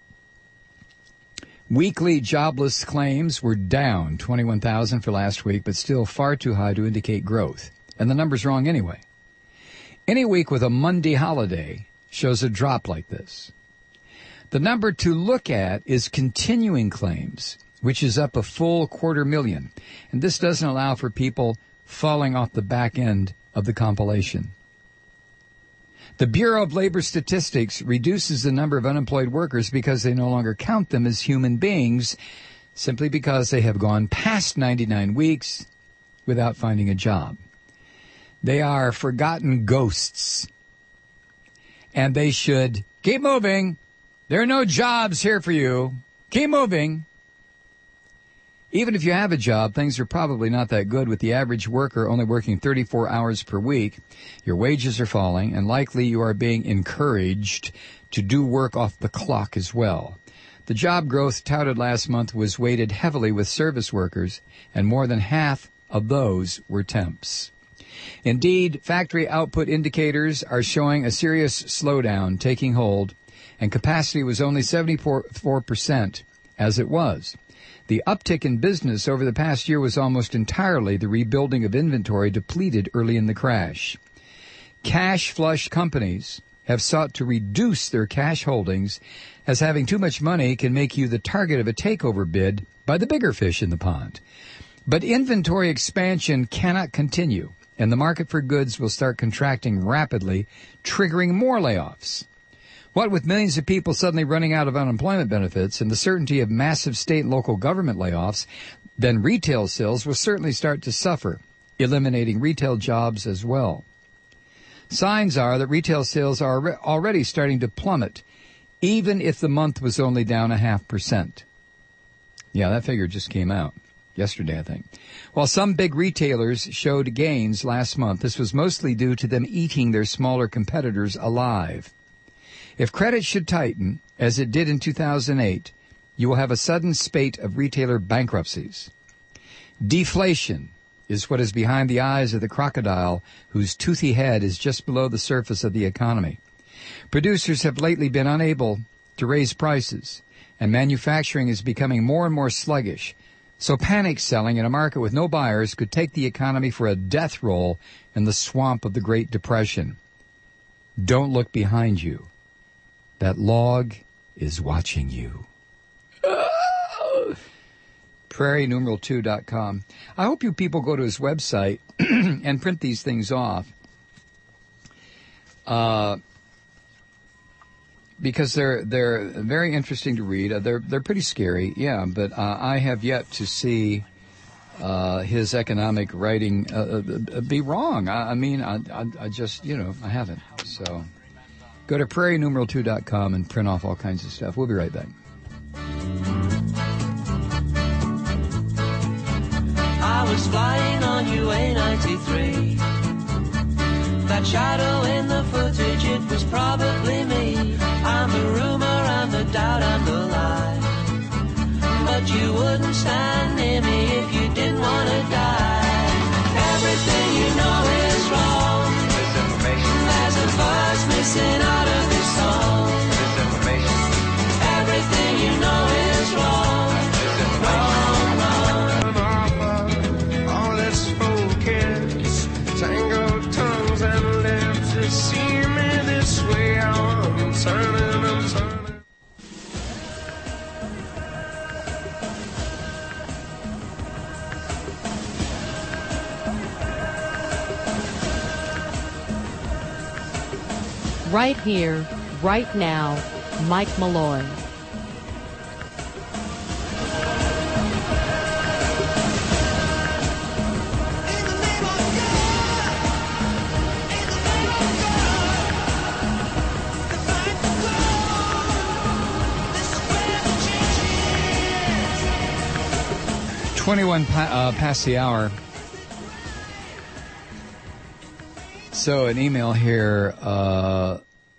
Weekly jobless claims were down twenty-one thousand for last week, but still far too high to indicate growth. And the number's wrong anyway. Any week with a Monday holiday shows a drop like this. The number to look at is continuing claims, which is up a full quarter million. And this doesn't allow for people falling off the back end of the compilation. The Bureau of Labor Statistics reduces the number of unemployed workers because they no longer count them as human beings, simply because they have gone past ninety-nine weeks without finding a job. They are forgotten ghosts. And they should keep moving. There are no jobs here for you. Keep moving. Even if you have a job, things are probably not that good, with the average worker only working thirty-four hours per week. Your wages are falling, and likely you are being encouraged to do work off the clock as well. The job growth touted last month was weighted heavily with service workers, and more than half of those were temps. Indeed, factory output indicators are showing a serious slowdown taking hold, and capacity was only seventy-four percent as it was. The uptick in business over the past year was almost entirely the rebuilding of inventory depleted early in the crash. Cash flush companies have sought to reduce their cash holdings, as having too much money can make you the target of a takeover bid by the bigger fish in the pond. But inventory expansion cannot continue, and the market for goods will start contracting rapidly, triggering more layoffs. What with millions of people suddenly running out of unemployment benefits and the certainty of massive state and local government layoffs, then retail sales will certainly start to suffer, eliminating retail jobs as well. Signs are that retail sales are already starting to plummet, even if the month was only down a half percent. Yeah, that figure just came out yesterday, I think. While some big retailers showed gains last month, this was mostly due to them eating their smaller competitors alive. If credit should tighten, as it did in two thousand eight, you will have a sudden spate of retailer bankruptcies. Deflation is what is behind the eyes of the crocodile whose toothy head is just below the surface of the economy. Producers have lately been unable to raise prices, and manufacturing is becoming more and more sluggish. So panic selling in a market with no buyers could take the economy for a death roll in the swamp of the Great Depression. Don't look behind you. That log is watching you. prairie numeral two dot com. I hope you people go to his website and print these things off. Uh, because they're they're very interesting to read. Uh, they're they're pretty scary, yeah. But uh, I have yet to see uh, his economic writing uh, uh, be wrong. I, I mean, I, I I just you know I haven't. So go to prairie numeral two dot com and print off all kinds of stuff. We'll be right back. I was flying on U A ninety-three. That shadow in the footage, it was probably me. I'm the rumor, I'm the doubt, I'm the lie. But you wouldn't stand near me if you didn't want to die. Everything you know is wrong. There's a verse missing out of this song. Everything you know is wrong. Wrong, wrong. All that's spoken, tangled tongues and lips. It see me this way. I'm turning, I'm turning. Right here, right now, Mike Malloy. twenty-one pa- uh, past the hour. So an email here. Uh,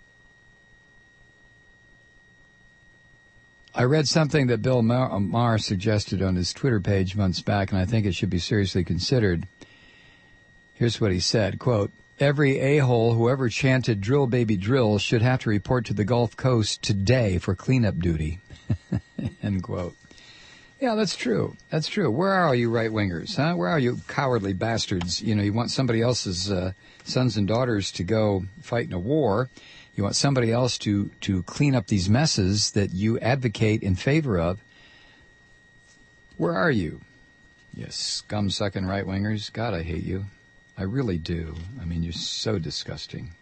I read something that Bill Maher, Maher suggested on his Twitter page months back, and I think it should be seriously considered. Here's what he said, quote, every a-hole who ever chanted drill baby drill should have to report to the Gulf Coast today for cleanup duty. End quote. Yeah, that's true. That's true. Where are you right-wingers, huh? Where are you cowardly bastards? You know, you want somebody else's uh, sons and daughters to go fight in a war. You want somebody else to, to clean up these messes that you advocate in favor of. Where are you? You scum-sucking right-wingers. God, I hate you. I really do. I mean, you're so disgusting.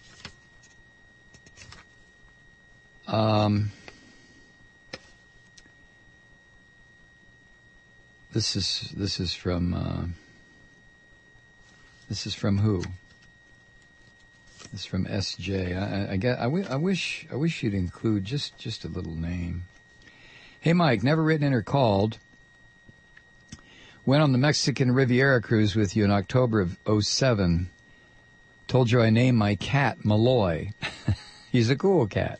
Um... This is this is from uh, this is from who? This is from S J. I, I, get, I, w- I wish I wish you'd include just, just a little name. Hey Mike, never written in or called. Went on the Mexican Riviera cruise with you in October of oh seven. Told you I named my cat Malloy. He's a cool cat.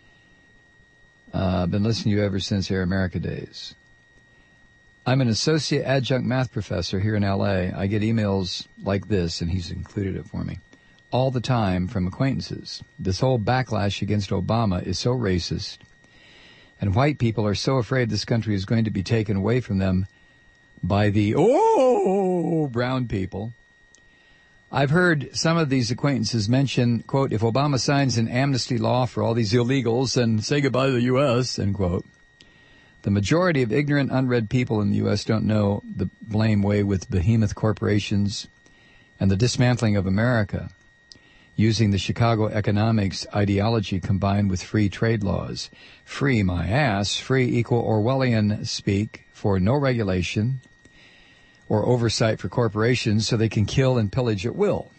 Uh, been listening to you ever since Air America days. I'm an associate adjunct math professor here in L A. I get emails like this, and he's included it for me, all the time from acquaintances. This whole backlash against Obama is so racist. And white people are so afraid this country is going to be taken away from them by the, oh, brown people. I've heard some of these acquaintances mention, quote, if Obama signs an amnesty law for all these illegals, then say goodbye to the U S, end quote. The majority of ignorant, unread people in the U S don't know the blame way with behemoth corporations and the dismantling of America, using the Chicago economics ideology combined with free trade laws. Free my ass, free equal Orwellian speak for no regulation or oversight for corporations so they can kill and pillage at will.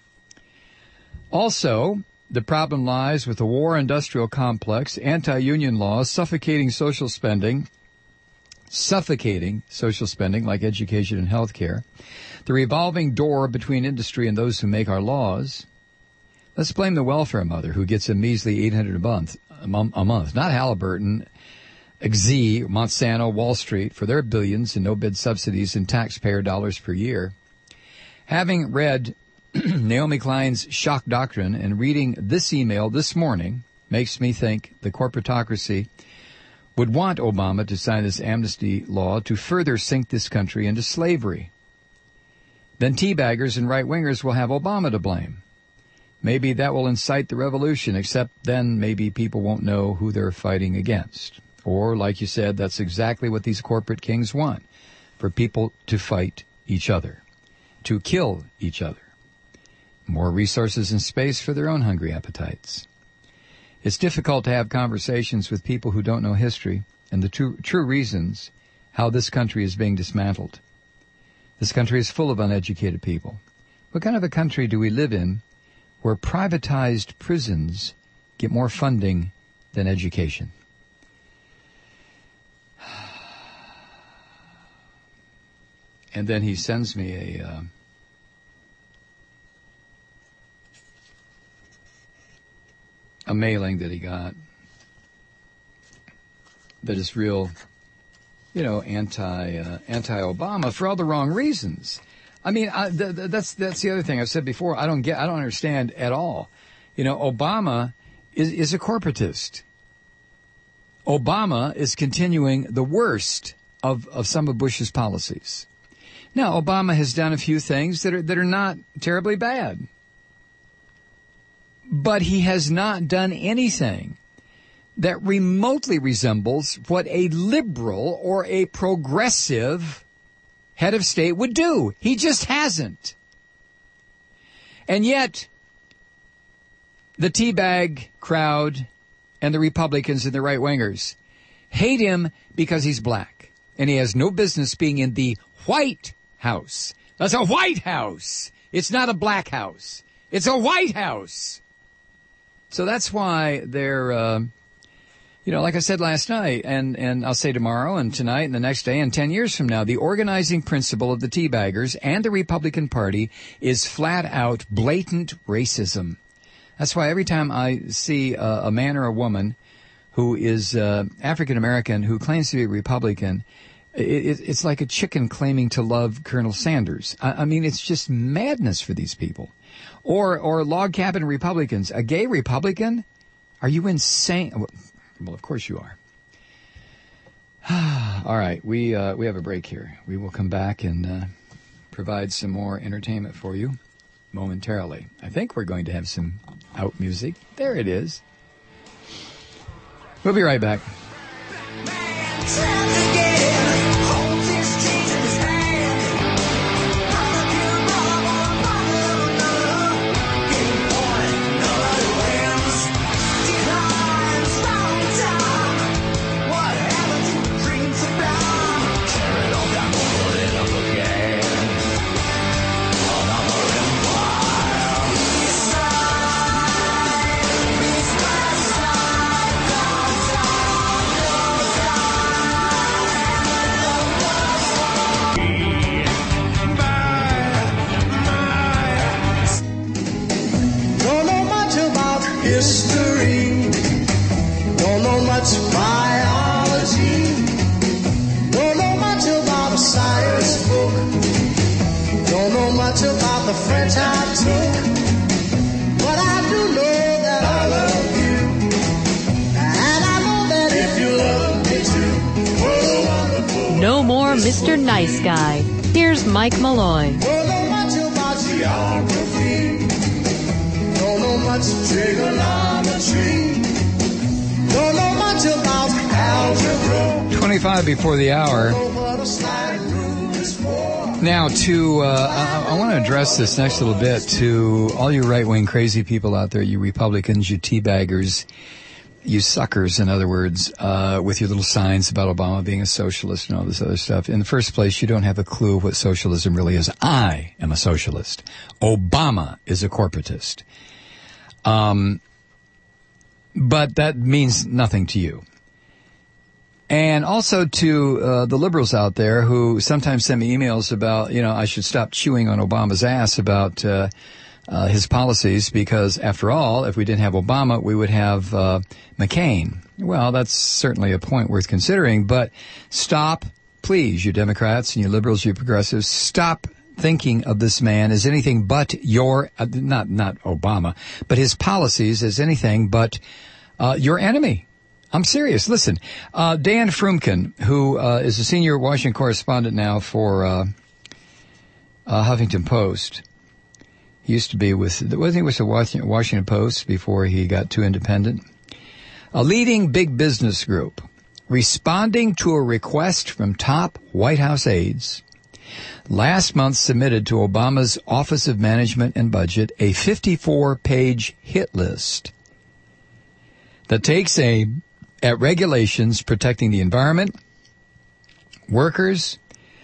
Also, the problem lies with the war industrial complex, anti-union laws, suffocating social spending, suffocating social spending like education and health care, the revolving door between industry and those who make our laws. Let's blame the welfare mother who gets a measly eight hundred dollars a month, a month, not Halliburton, X Z, Monsanto, Wall Street for their billions and no-bid subsidies and taxpayer dollars per year. Having read Naomi Klein's shock doctrine and reading this email this morning makes me think the corporatocracy would want Obama to sign this amnesty law to further sink this country into slavery. Then teabaggers and right-wingers will have Obama to blame. Maybe that will incite the revolution, except then maybe people won't know who they're fighting against. Or, like you said, that's exactly what these corporate kings want, for people to fight each other, to kill each other. More resources and space for their own hungry appetites. It's difficult to have conversations with people who don't know history and the true, true reasons how this country is being dismantled. This country is full of uneducated people. What kind of a country do we live in where privatized prisons get more funding than education? And then he sends me a... Uh, a mailing that he got that is real, you know, anti, uh, anti-Obama for all the wrong reasons. I mean, I, th- th- that's, that's the other thing I've said before. I don't get, I don't understand at all. You know, Obama is, is a corporatist. Obama is continuing the worst of, of some of Bush's policies. Now, Obama has done a few things that are, that are not terribly bad. But he has not done anything that remotely resembles what a liberal or a progressive head of state would do. He just hasn't. And yet, the teabag crowd and the Republicans and the right-wingers hate him because he's black. And he has no business being in the White House. That's a White House. It's not a black house. It's a White House. So that's why they're, uh, you know, like I said last night, and, and I'll say tomorrow and tonight and the next day and ten years from now, the organizing principle of the teabaggers and the Republican Party is flat out blatant racism. That's why every time I see a, a man or a woman who is uh, African American who claims to be a Republican, it, it, it's like a chicken claiming to love Colonel Sanders. I, I mean, it's just madness for these people. Or, or log cabin Republicans. A gay Republican? Are you insane? Well, of course you are. All right, we uh, we have a break here. We will come back and uh, provide some more entertainment for you momentarily. I think we're going to have some out music. There it is. We'll be right back. History, don't know much biology, don't know much about a science book, don't know much about the French I took, but I do know that I love you, and I know that if you love more Mister Nice Guy. Here's Mike Malloy. Don't know much about geography. Don't know much trigonometry. Don't know much about algebra. twenty-five before the hour. Don't know what a slide rule is for. Now, to uh, I, I want to address this next little bit to all you right-wing crazy people out there, you Republicans, you teabaggers, you suckers, in other words, uh, with your little signs about Obama being a socialist and all this other stuff. In the first place, you don't have a clue what socialism really is. I am a socialist. Obama is a corporatist. Um, but that means nothing to you. And also to uh, the liberals out there who sometimes send me emails about, you know, I should stop chewing on Obama's ass about uh, uh, his policies because, after all, if we didn't have Obama, we would have uh, McCain. Well, that's certainly a point worth considering, but stop, please, you Democrats and you liberals, you progressives, stop thinking of this man as anything but your, uh, not not Obama, but his policies as anything but uh, your enemy. I'm serious. Listen, uh, Dan Frumkin, who uh, is a senior Washington correspondent now for uh, uh, Huffington Post, he used to be with, wasn't he with the Washington Post before he got too independent? A leading big business group responding to a request from top White House aides last month submitted to Obama's Office of Management and Budget a fifty-four page hit list that takes aim at regulations protecting the environment, workers,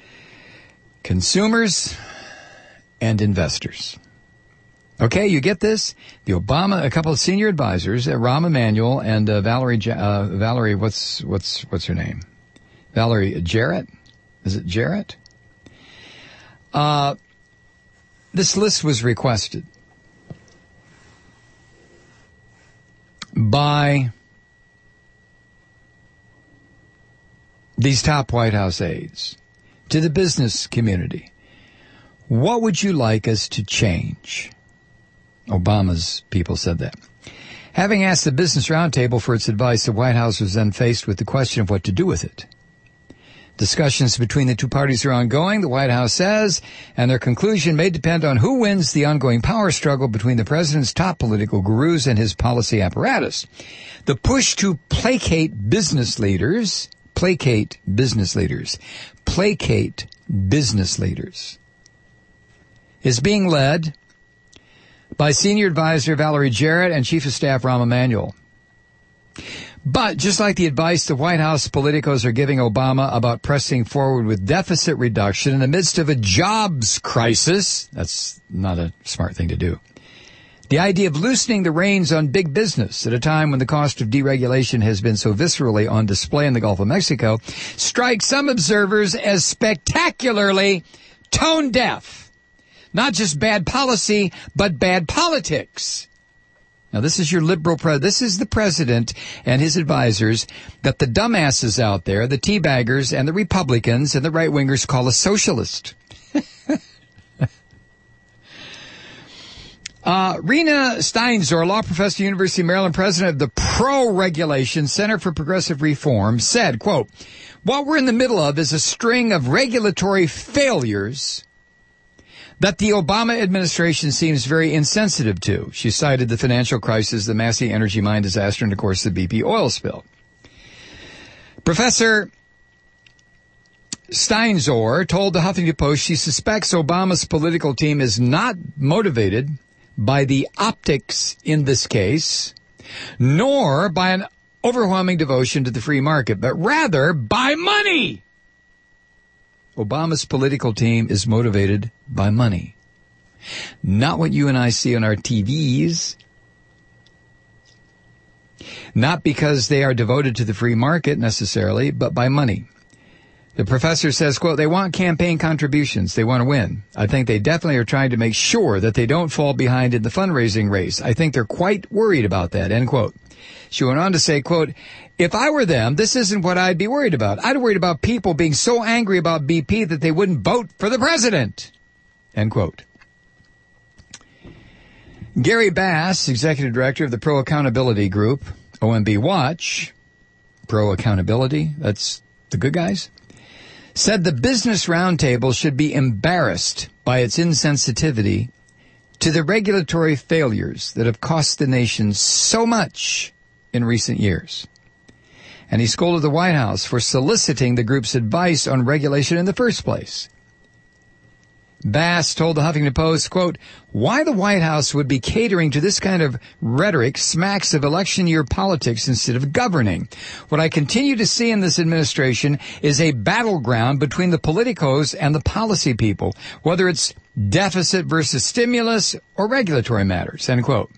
consumers, and investors. Okay, you get this? The Obama, a couple of senior advisors, uh, Rahm Emanuel and uh, Valerie, uh, Valerie, what's what's what's her name? Valerie Jarrett? Is it Jarrett? Uh, this list was requested by these top White House aides to the business community. What would you like us to change? Obama's people said that. Having asked the Business Roundtable for its advice, the White House was then faced with the question of what to do with it. Discussions between the two parties are ongoing, the White House says, and their conclusion may depend on who wins the ongoing power struggle between the president's top political gurus and his policy apparatus. The push to placate business leaders, placate business leaders, placate business leaders is being led by Senior Advisor Valerie Jarrett and Chief of Staff Rahm Emanuel. But just like the advice the White House politicos are giving Obama about pressing forward with deficit reduction in the midst of a jobs crisis, that's not a smart thing to do. The idea of loosening the reins on big business at a time when the cost of deregulation has been so viscerally on display in the Gulf of Mexico strikes some observers as spectacularly tone deaf. Not just bad policy, but bad politics. Now, this is your liberal president. This is the president and his advisors that the dumbasses out there, the teabaggers and the Republicans and the right-wingers call a socialist. uh, Rena Steinzor, law professor at the University of Maryland, president of the Pro-Regulation Center for Progressive Reform, said, quote, what we're in the middle of is a string of regulatory failures that the Obama administration seems very insensitive to. She cited the financial crisis, the Massey energy mine disaster, and, of course, the B P oil spill. Professor Steinzor told the Huffington Post she suspects Obama's political team is not motivated by the optics in this case, nor by an overwhelming devotion to the free market, but rather by money. Obama's political team is motivated by money. Not what you and I see on our T Vs. Not because they are devoted to the free market necessarily, but by money. The professor says, quote, they want campaign contributions. They want to win. I think they definitely are trying to make sure that they don't fall behind in the fundraising race. I think they're quite worried about that, end quote. She went on to say, quote, if I were them, this isn't what I'd be worried about. I'd worried about people being so angry about B P that they wouldn't vote for the president, end quote. Gary Bass, executive director of the Pro Accountability Group, O M B Watch, Pro Accountability, that's the good guys, said the Business Roundtable should be embarrassed by its insensitivity to the regulatory failures that have cost the nation so much in recent years. And he scolded the White House for soliciting the group's advice on regulation in the first place. Bass told the Huffington Post, quote, why the White House would be catering to this kind of rhetoric smacks of election year politics instead of governing. What I continue to see in this administration is a battleground between the politicos and the policy people, whether it's deficit versus stimulus or regulatory matters, end quote.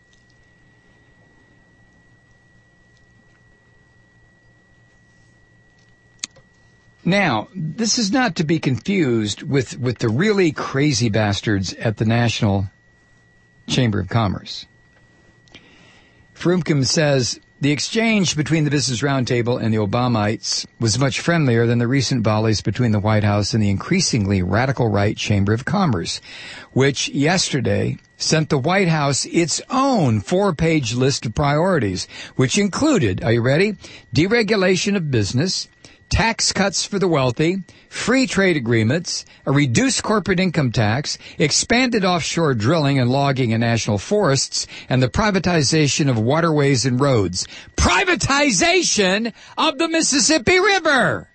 Now, this is not to be confused with, with the really crazy bastards at the National Chamber of Commerce. Frumkin says, the exchange between the Business Roundtable and the Obamites was much friendlier than the recent volleys between the White House and the increasingly radical right Chamber of Commerce, which yesterday sent the White House its own four-page list of priorities, which included, are you ready, deregulation of business, tax cuts for the wealthy, free trade agreements, a reduced corporate income tax, expanded offshore drilling and logging in national forests, and the privatization of waterways and roads. Privatization of the Mississippi River!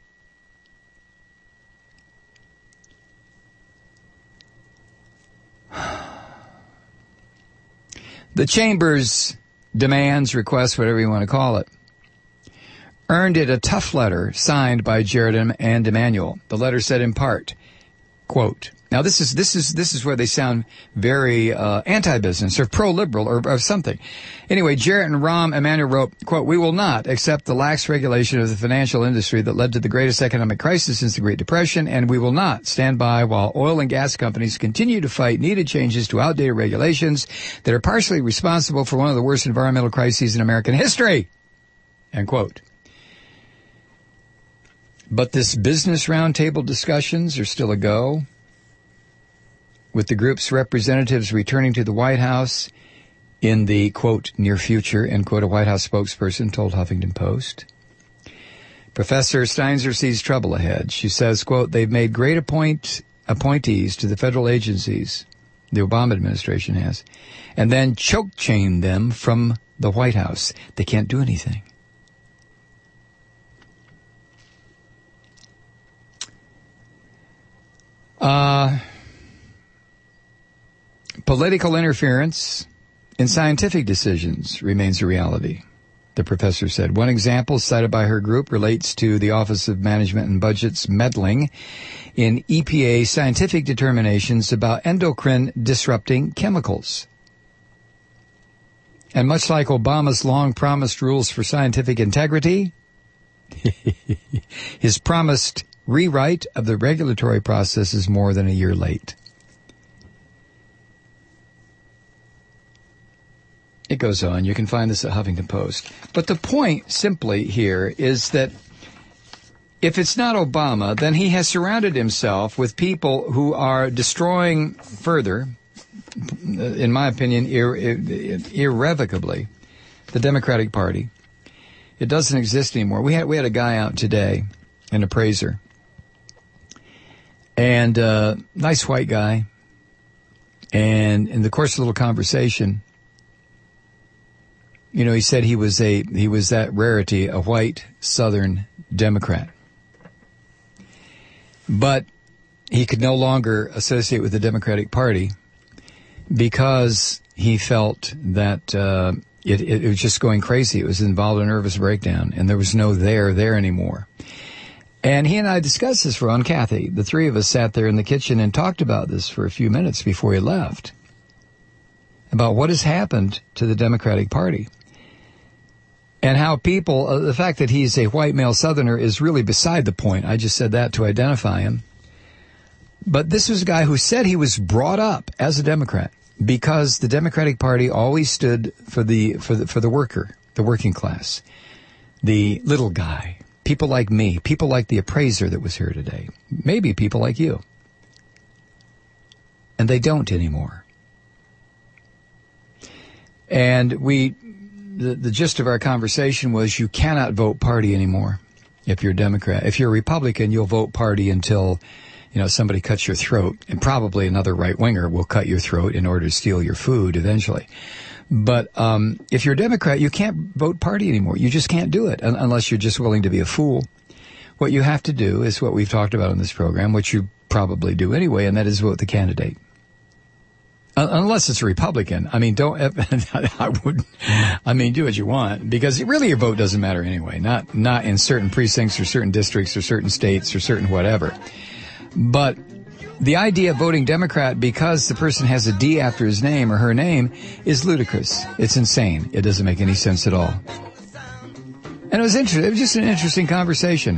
The Chamber's demands, requests, whatever you want to call it, earned it a tough letter signed by Jared and Emanuel. The letter said in part, quote, now this is this is this is where they sound very uh, anti-business or pro-liberal or, or something. Anyway, Jarrett and Rahm Emanuel wrote, quote, we will not accept the lax regulation of the financial industry that led to the greatest economic crisis since the Great Depression, and we will not stand by while oil and gas companies continue to fight needed changes to outdated regulations that are partially responsible for one of the worst environmental crises in American history, end quote. But this Business Roundtable discussions are still a go, with the group's representatives returning to the White House in the, quote, near future, end quote, a White House spokesperson told Huffington Post. Professor Steinzer sees trouble ahead. She says, quote, they've made great appoint, appointees to the federal agencies, the Obama administration has, and then choke chained them from the White House. They can't do anything. Uh, political interference in scientific decisions remains a reality, the professor said. One example cited by her group relates to the Office of Management and Budget's meddling in E P A scientific determinations about endocrine disrupting chemicals. And much like Obama's long-promised rules for scientific integrity, his promised rewrite of the regulatory process is more than a year late. It goes on. You can find this at Huffington Post. But the point simply here is that if it's not Obama, then he has surrounded himself with people who are destroying further, in my opinion, irre- irrevocably, the Democratic Party. It doesn't exist anymore. We had we had a guy out today, an appraiser, and uh, nice white guy. And in the course of a little conversation, you know, he said he was a he was that rarity, a white Southern Democrat. But he could no longer associate with the Democratic Party because he felt that uh, it, it, it was just going crazy. It was involved in a nervous breakdown, and there was no there there anymore. And he and I discussed this, Ron, Kathy. The three of us sat there in the kitchen and talked about this for a few minutes before he left, about what has happened to the Democratic Party. And how people, uh, the fact that he's a white male Southerner is really beside the point. I just said that to identify him. But this was a guy who said he was brought up as a Democrat because the Democratic Party always stood for the for the, for the worker, the working class, the little guy, people like me, people like the appraiser that was here today, maybe people like you. And they don't anymore. And we... The, the gist of our conversation was you cannot vote party anymore. if you're a Democrat. If you're a Republican, you'll vote party until, you know, somebody cuts your throat, and probably another right-winger will cut your throat in order to steal your food eventually. But um, if you're a Democrat, you can't vote party anymore. You just can't do it un- unless you're just willing to be a fool. What you have to do is what we've talked about in this program, which you probably do anyway, and that is vote the candidate. Uh, unless it's a Republican. I mean, don't, I would, I mean, do what you want, because really your vote doesn't matter anyway. Not, not in certain precincts or certain districts or certain states or certain whatever. But the idea of voting Democrat because the person has a D after his name or her name is ludicrous. It's insane. It doesn't make any sense at all. And it was interesting. It was just an interesting conversation.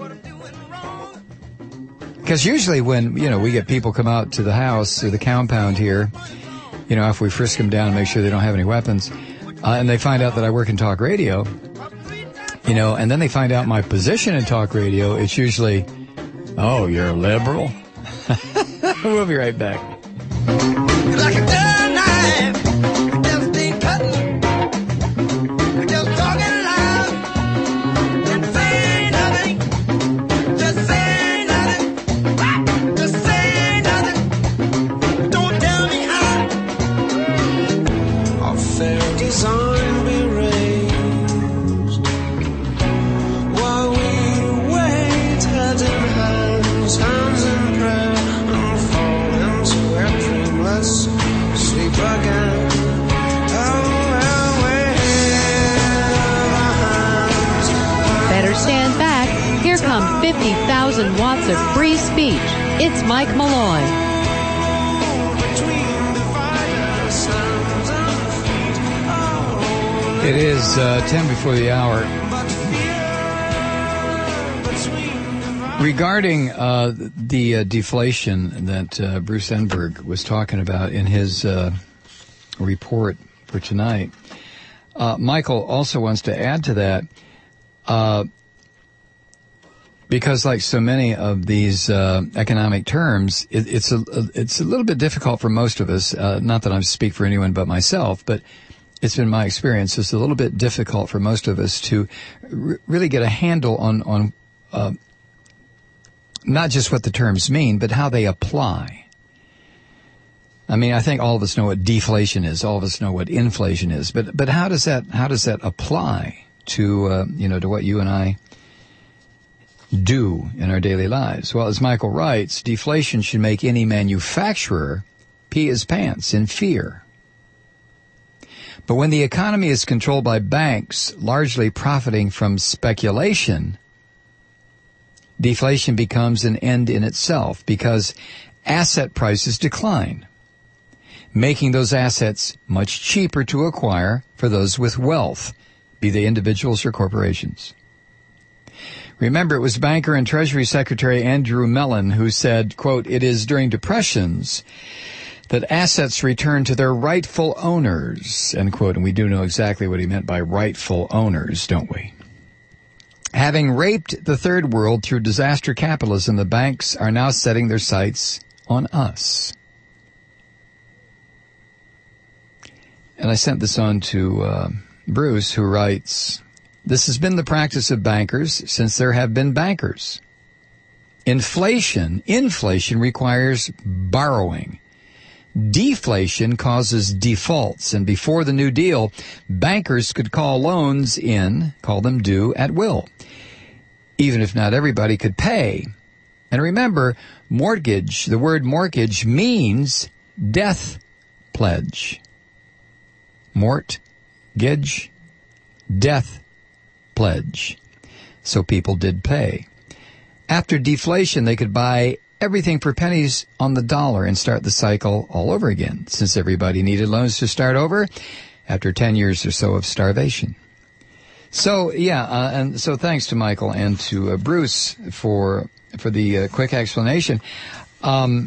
Because usually when, you know, we get people come out to the house or the compound here, you know, after we frisk them down and make sure they don't have any weapons, uh, and they find out that I work in talk radio, you know, and then they find out my position in talk radio, it's usually, oh, you're a liberal? We'll be right back. Like a third knife, I just ain't cutting. I just talking loud and saying nothing. Just say nothing. Just say nothing. Don't tell me how. Our fair design be raised while we wait, heads in hands, hands in prayer. Sleep again. Better stand back. Here come fifty thousand watts of free speech. It's Mike Malloy. It is uh, ten before the hour. Regarding uh, the uh, deflation that uh, Bruce Enberg was talking about in his uh, report for tonight, uh, Michael also wants to add to that, uh, because like so many of these uh, economic terms, it, it's a it's a little bit difficult for most of us. Uh, not that I speak for anyone but myself, but it's been my experience. It's a little bit difficult for most of us to r- really get a handle on on. Uh, Not just what the terms mean, but how they apply. I mean, I think all of us know what deflation is. All of us know what inflation is. But but how does that how does that apply to uh, you know to what you and I do in our daily lives? Well, as Michael writes, deflation should make any manufacturer pee his pants in fear. But when the economy is controlled by banks, largely profiting from speculation, deflation becomes an end in itself because asset prices decline, making those assets much cheaper to acquire for those with wealth, be they individuals or corporations. Remember, it was banker and Treasury Secretary Andrew Mellon who said, quote, "It is during depressions that assets return to their rightful owners," end quote. And we do know exactly what he meant by rightful owners, don't we? Having raped the third world through disaster capitalism, the banks are now setting their sights on us. And I sent this on to uh, Bruce, who writes, "This has been the practice of bankers since there have been bankers. Inflation, inflation requires borrowing. Deflation causes defaults, and before the New Deal, bankers could call loans in, call them due at will, even if not everybody could pay. And remember, mortgage, the word mortgage means death pledge. Mortgage, death pledge. So people did pay. After deflation, they could buy everything for pennies on the dollar and start the cycle all over again, since everybody needed loans to start over after ten years or so of starvation." So, yeah, uh, and so thanks to Michael and to uh, Bruce for for the uh, quick explanation. Um,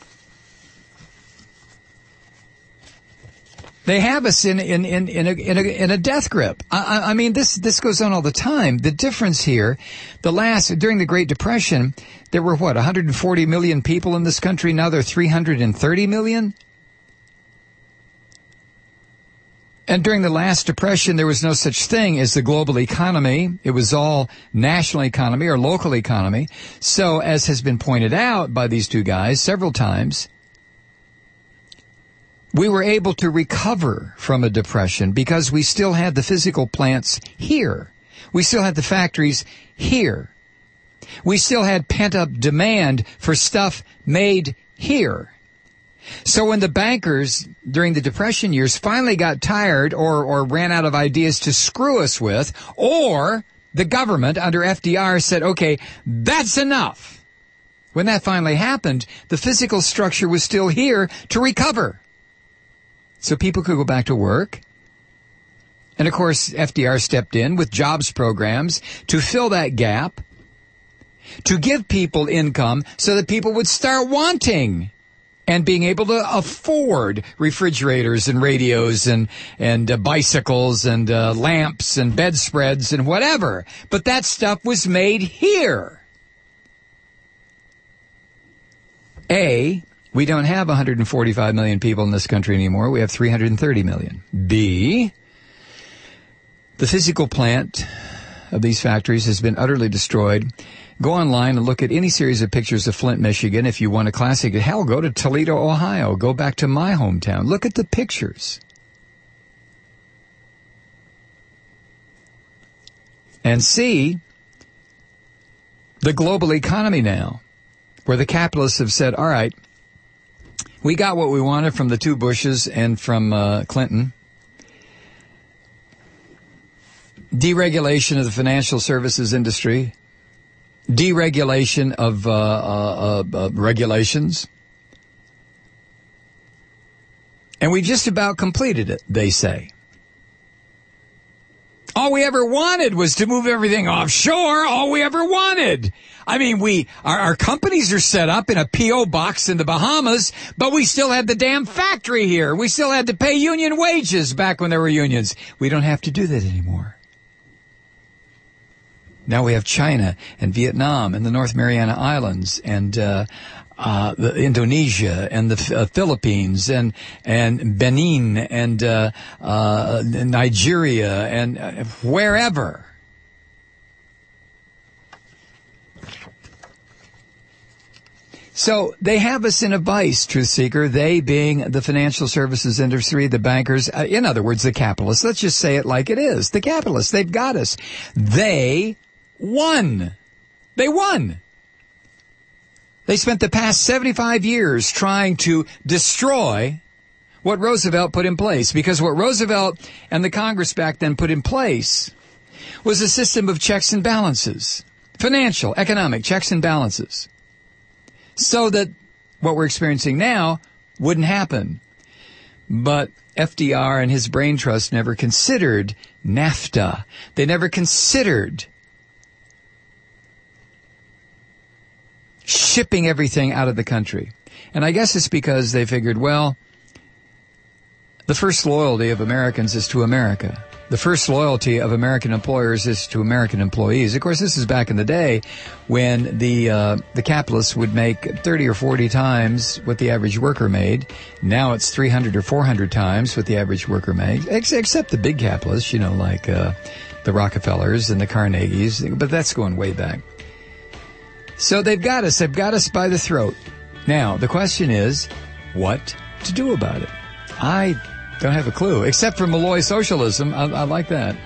they have us in in in in a in a, in a death grip. I, I mean, this this goes on all the time. The difference here, the last during the Great Depression, there were what one hundred forty million people in this country. Now there are three hundred thirty million. And during the last depression, there was no such thing as the global economy. It was all national economy or local economy. So, as has been pointed out by these two guys several times, we were able to recover from a depression because we still had the physical plants here. We still had the factories here. We still had pent-up demand for stuff made here. So when the bankers during the Depression years finally got tired or, or ran out of ideas to screw us with, or the government under F D R said, okay, that's enough. When that finally happened, the physical structure was still here to recover. So people could go back to work. And of course, F D R stepped in with jobs programs to fill that gap, to give people income so that people would start wanting and being able to afford refrigerators and radios and, and uh, bicycles and uh, lamps and bedspreads and whatever. But that stuff was made here. A, we don't have one hundred forty-five million people in this country anymore. We have three hundred thirty million. B, the physical plant of these factories has been utterly destroyed. Go online and look at any series of pictures of Flint, Michigan. If you want a classic, hell, go to Toledo, Ohio. Go back to my hometown. Look at the pictures. And see the global economy now, where the capitalists have said, all right, we got what we wanted from the two Bushes and from uh, Clinton. Deregulation of the financial services industry. Deregulation of uh, uh, uh, uh, regulations. And we just about completed it, they say. All we ever wanted was to move everything offshore. All we ever wanted. I mean, we our, our companies are set up in a P O box in the Bahamas, but we still had the damn factory here. We still had to pay union wages back when there were unions. We don't have to do that anymore. Now we have China and Vietnam and the North Mariana Islands and uh, uh, the Indonesia and the uh, Philippines and and Benin and uh, uh, Nigeria and uh, wherever. So they have us in a vice, Truth Seeker, they being the financial services industry, the bankers, uh, in other words, the capitalists. Let's just say it like it is. The capitalists, they've got us. They won. They won. They spent the past seventy-five years trying to destroy what Roosevelt put in place, because what Roosevelt and the Congress back then put in place was a system of checks and balances, financial, economic checks and balances, so that what we're experiencing now wouldn't happen. But F D R and his brain trust never considered NAFTA. They never considered shipping everything out of the country. And I guess it's because they figured, well, the first loyalty of Americans is to America. The first loyalty of American employers is to American employees. Of course, this is back in the day when the uh, the capitalists would make thirty or forty times what the average worker made. Now it's three hundred or four hundred times what the average worker made, ex- except the big capitalists, you know, like uh, the Rockefellers and the Carnegies. But that's going way back. So they've got us. They've got us by the throat. Now, the question is, what to do about it? I don't have a clue, except for Malloy socialism. I, I like that.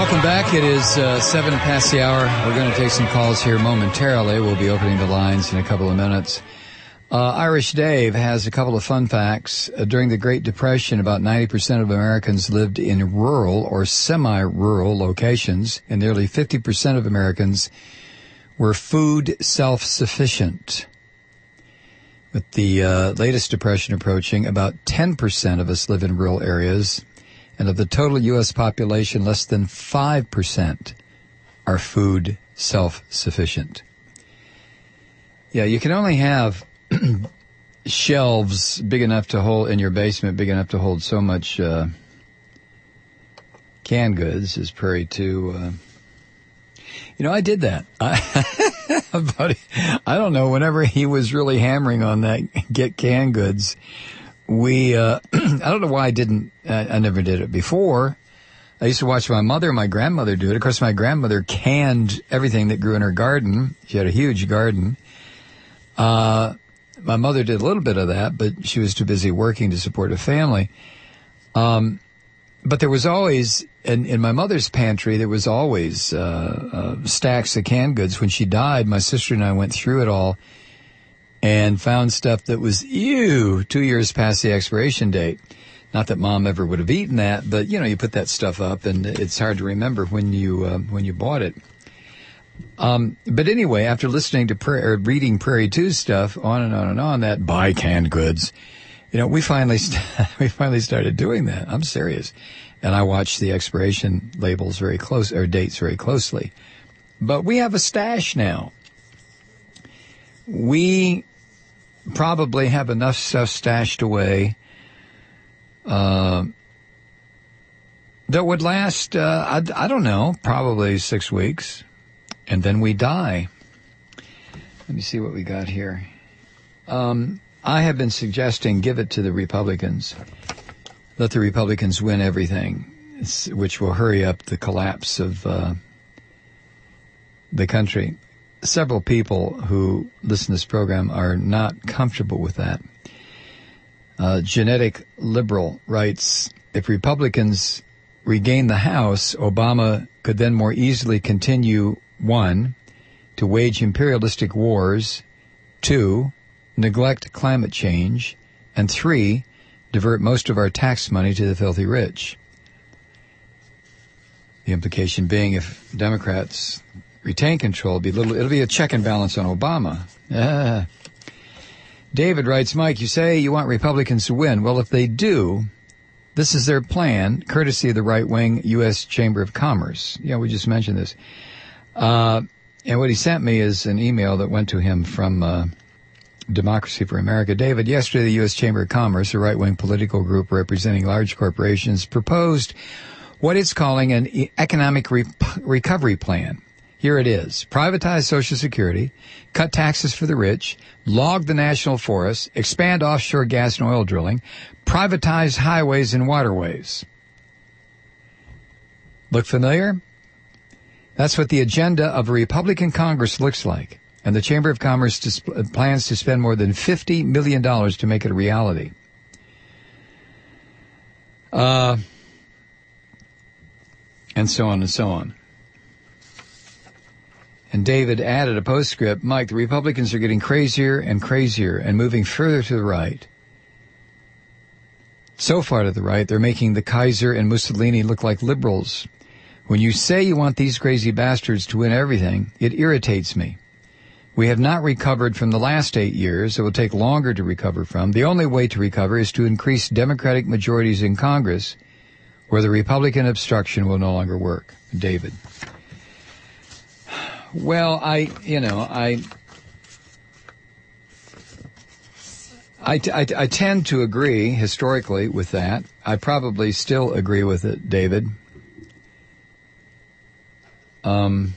Welcome back. It is uh, seven past the hour. We're going to take some calls here momentarily. We'll be opening the lines in a couple of minutes. Uh, Irish Dave has a couple of fun facts. Uh, during the Great Depression, about ninety percent of Americans lived in rural or semi-rural locations, and nearly fifty percent of Americans were food self-sufficient. With the uh, latest depression approaching, about ten percent of us live in rural areas, and of the total U S population, less than five percent are food self-sufficient. Yeah, you can only have shelves big enough to hold in your basement, big enough to hold so much uh, canned goods, as Prairie two. Uh, you know, I did that. I, but I don't know, whenever he was really hammering on that get canned goods, we, uh, I don't know why I didn't, I, I never did it before. I used to watch my mother and my grandmother do it. Of course, my grandmother canned everything that grew in her garden. She had a huge garden. Uh, my mother did a little bit of that, but she was too busy working to support a family. Um, but there was always, in, in my mother's pantry, there was always, uh, uh, stacks of canned goods. When she died, my sister and I went through it all and found stuff that was, ew, two years past the expiration date. Not that Mom ever would have eaten that, but, you know, you put that stuff up and it's hard to remember when you, uh, when you bought it. Um, but anyway, after listening to, pra- or reading Prairie two's stuff, on and on and on, that buy canned goods, you know, we finally, st- we finally started doing that. I'm serious. And I watched the expiration labels very close, or dates very closely. But we have a stash now. We probably have enough stuff stashed away uh, that would last, uh, I, I don't know, probably six weeks. And then we die. Let me see what we got here. Um, I have been suggesting give it to the Republicans. Let the Republicans win everything, which will hurry up the collapse of uh, the country. Several people who listen to this program are not comfortable with that. Uh, Genetic Liberal writes, if Republicans regain the House, Obama could then more easily continue, one, to wage imperialistic wars, two, neglect climate change, and three, divert most of our tax money to the filthy rich. The implication being if Democrats retain control, it'll be, little, it'll be a check and balance on Obama. Ah. David writes, Mike, you say you want Republicans to win. Well, if they do, this is their plan, courtesy of the right-wing U S Chamber of Commerce. Yeah, we just mentioned this. Uh, and what he sent me is an email that went to him from uh, Democracy for America. David, yesterday the U S Chamber of Commerce, a right-wing political group representing large corporations, proposed what it's calling an e- economic re- recovery plan. Here it is. Privatize Social Security, cut taxes for the rich, log the national forests, expand offshore gas and oil drilling, privatize highways and waterways. Look familiar? That's what the agenda of a Republican Congress looks like. And the Chamber of Commerce dis- plans to spend more than fifty million dollars to make it a reality. Uh, and so on and so on. And David added a postscript, Mike, the Republicans are getting crazier and crazier and moving further to the right. So far to the right, they're making the Kaiser and Mussolini look like liberals. When you say you want these crazy bastards to win everything, it irritates me. We have not recovered from the last eight years. It will take longer to recover from. The only way to recover is to increase Democratic majorities in Congress, where the Republican obstruction will no longer work. David. Well, I, you know, I, I, I, I tend to agree historically with that. I probably still agree with it, David. Um,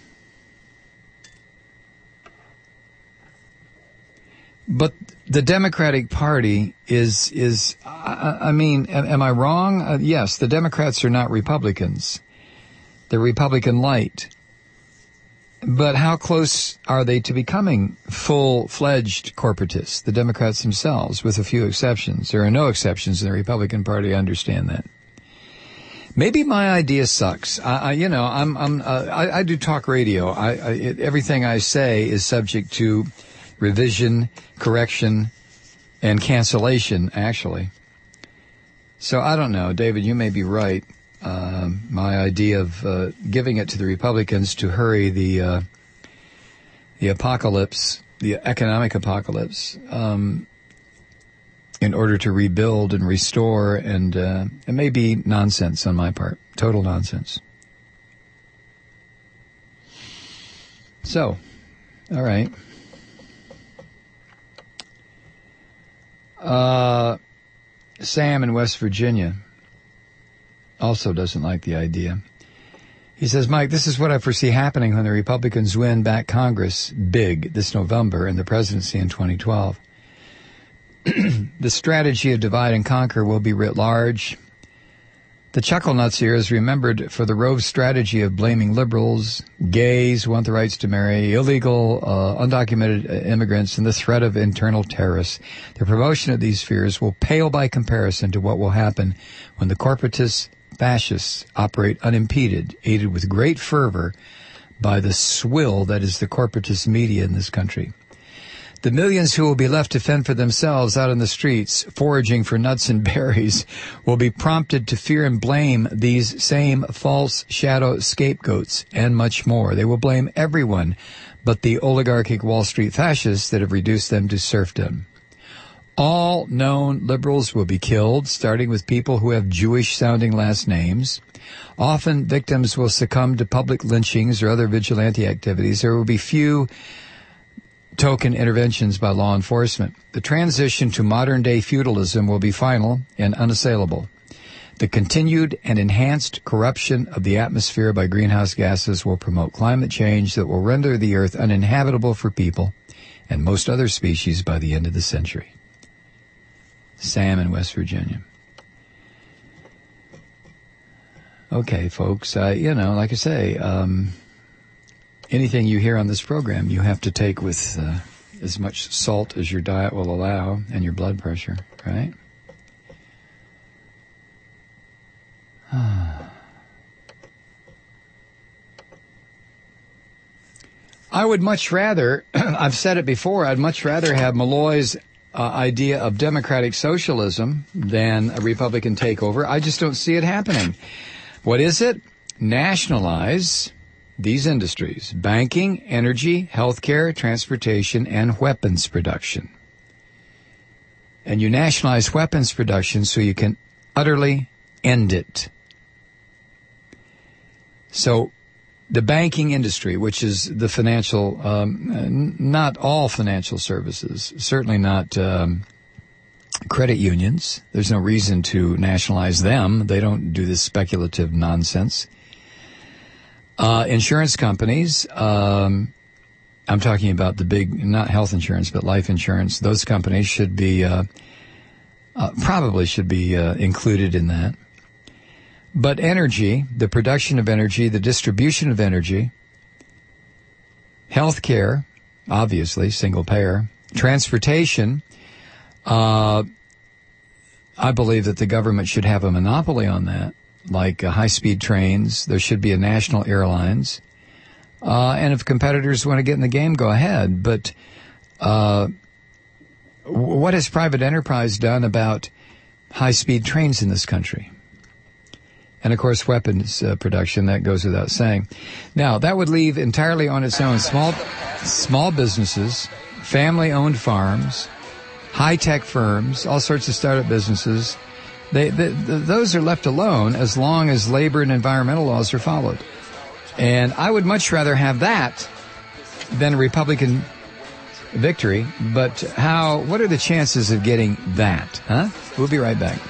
but the Democratic Party is, is, I, I mean, am, am I wrong? Uh, yes, the Democrats are not Republicans. They're Republican light. But how close are they to becoming full-fledged corporatists, the Democrats themselves, with a few exceptions? There are no exceptions in the Republican Party, I understand that. Maybe my idea sucks. I, I you know, I'm, I'm, uh, I, I do talk radio. I, I it, everything I say is subject to revision, correction, and cancellation, actually. So I don't know, David. You may be right. Uh, my idea of uh, giving it to the Republicans to hurry the uh, the apocalypse, the economic apocalypse, um, in order to rebuild and restore, and uh, it may be nonsense on my part, total nonsense. So, all right. Uh, Sam in West Virginia also doesn't like the idea. He says, Mike, this is what I foresee happening when the Republicans win back Congress big this November and the presidency in twenty twelve. The strategy of divide and conquer will be writ large. The chuckle nuts here is remembered for the Rove strategy of blaming liberals, gays who want the rights to marry, illegal, uh, undocumented immigrants, and the threat of internal terrorists. The promotion of these fears will pale by comparison to what will happen when the corporatist fascists operate unimpeded, aided with great fervor by the swill that is the corporatist media in this country. The millions who will be left to fend for themselves out in the streets, foraging for nuts and berries, will be prompted to fear and blame these same false shadow scapegoats and much more. They will blame everyone but the oligarchic Wall Street fascists that have reduced them to serfdom. All known liberals will be killed, starting with people who have Jewish-sounding last names. Often victims will succumb to public lynchings or other vigilante activities. There will be few token interventions by law enforcement. The transition to modern-day feudalism will be final and unassailable. The continued and enhanced corruption of the atmosphere by greenhouse gases will promote climate change that will render the earth uninhabitable for people and most other species by the end of the century. Sam in West Virginia. Okay, folks, uh, you know, like I say, um, anything you hear on this program, you have to take with uh, as much salt as your diet will allow and your blood pressure, right? I would much rather, I've said it before, I'd much rather have Malloy's uh, idea of democratic socialism than a Republican takeover. I just don't see it happening. What is it? Nationalize these industries: banking, energy, healthcare, transportation, and weapons production. And you nationalize weapons production so you can utterly end it. So the banking industry, which is the financial, um, not all financial services, certainly not um, credit unions. There's no reason to nationalize them. They don't do this speculative nonsense. Uh, insurance companies, um, I'm talking about the big, not health insurance, but life insurance. Those companies should be, uh, uh, probably should be uh, included in that. But energy, the production of energy, the distribution of energy, healthcare, obviously, single payer, transportation, uh, I believe that the government should have a monopoly on that, like uh, high-speed trains. There should be a national airlines. Uh, and if competitors want to get in the game, go ahead. But uh, what has private enterprise done about high-speed trains in this country? And, of course, weapons uh, production, that goes without saying. Now, that would leave entirely on its own small small businesses, family-owned farms, high-tech firms, all sorts of startup businesses. They, they, those are left alone as long as labor and environmental laws are followed. And I would much rather have that than a Republican victory. But how? What are the chances of getting that? Huh? We'll be right back.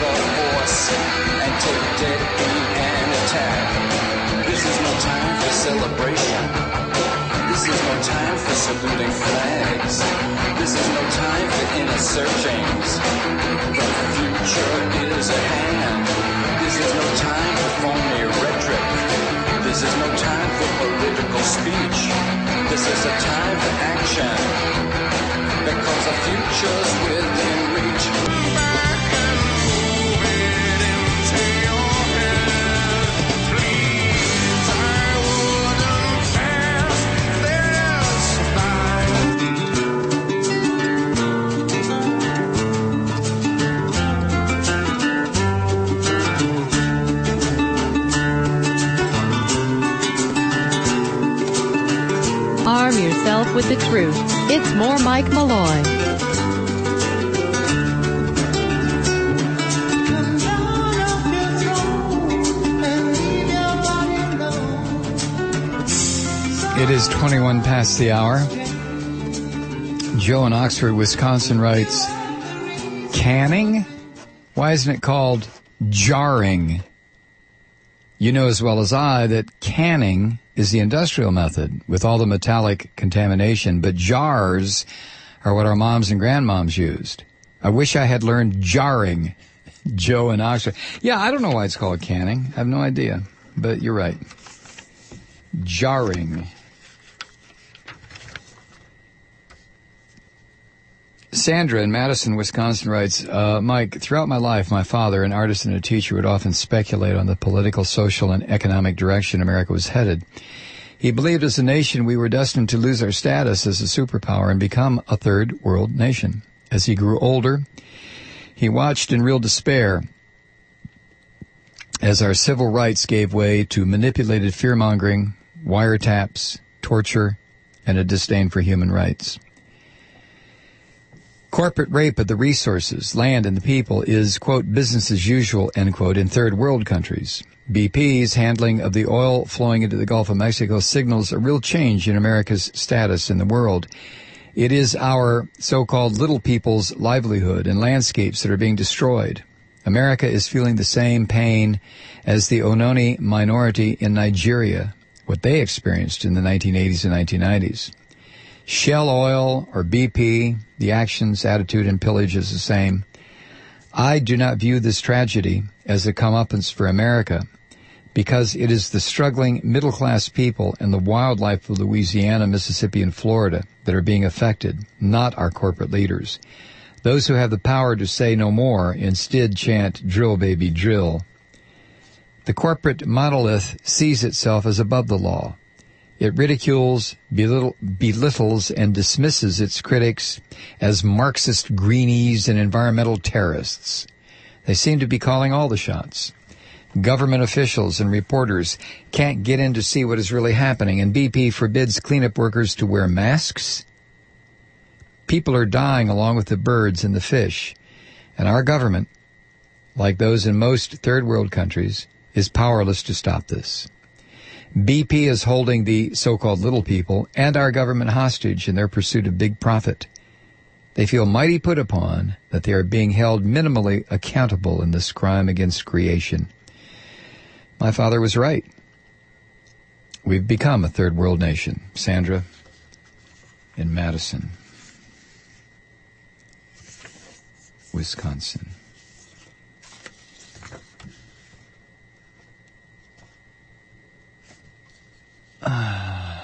Saluting flags. This is no time for inner searchings. The future is at hand. This is no time for phony rhetoric. This is no time for political speech. This is a time for action. Because the future's within reach. Back and move it into your hand. yourself with the truth. It's more Mike Malloy. It is twenty-one past the hour. Joe in Oxford, Wisconsin writes, canning? Why isn't it called jarring? You know as well as I that canning is the industrial method with all the metallic contamination, but jars are what our moms and grandmoms used. I wish I had learned jarring. Joe in Oxford. Yeah, I don't know why it's called canning. I have no idea, but you're right. Jarring. Sandra in Madison, Wisconsin writes, uh, Mike, throughout my life, my father, an artist and a teacher, would often speculate on the political, social, and economic direction America was headed. He believed as a nation we were destined to lose our status as a superpower and become a third world nation. As he grew older, he watched in real despair as our civil rights gave way to manipulated fear-mongering, wiretaps, torture, and a disdain for human rights. Corporate rape of the resources, land, and the people is, quote, business as usual, end quote, in third world countries. B P's handling of the oil flowing into the Gulf of Mexico signals a real change in America's status in the world. It is our so-called little people's livelihood and landscapes that are being destroyed. America is feeling the same pain as the Ononi minority in Nigeria, what they experienced in the nineteen eighties and nineteen nineties. Shell Oil or B P, the actions, attitude, and pillage is the same. I do not view this tragedy as a comeuppance for America because it is the struggling middle-class people and the wildlife of Louisiana, Mississippi, and Florida that are being affected, not our corporate leaders. Those who have the power to say no more instead chant, drill, baby, drill. The corporate monolith sees itself as above the law. It ridicules, belittle, belittles, and dismisses its critics as Marxist greenies and environmental terrorists. They seem to be calling all the shots. Government officials and reporters can't get in to see what is really happening, and B P forbids cleanup workers to wear masks. People are dying along with the birds and the fish, and our government, like those in most third world countries, is powerless to stop this. B P is holding the so-called little people and our government hostage in their pursuit of big profit. They feel mighty put upon that they are being held minimally accountable in this crime against creation. My father was right. We've become a third world nation. Sandra in Madison, Wisconsin. Uh,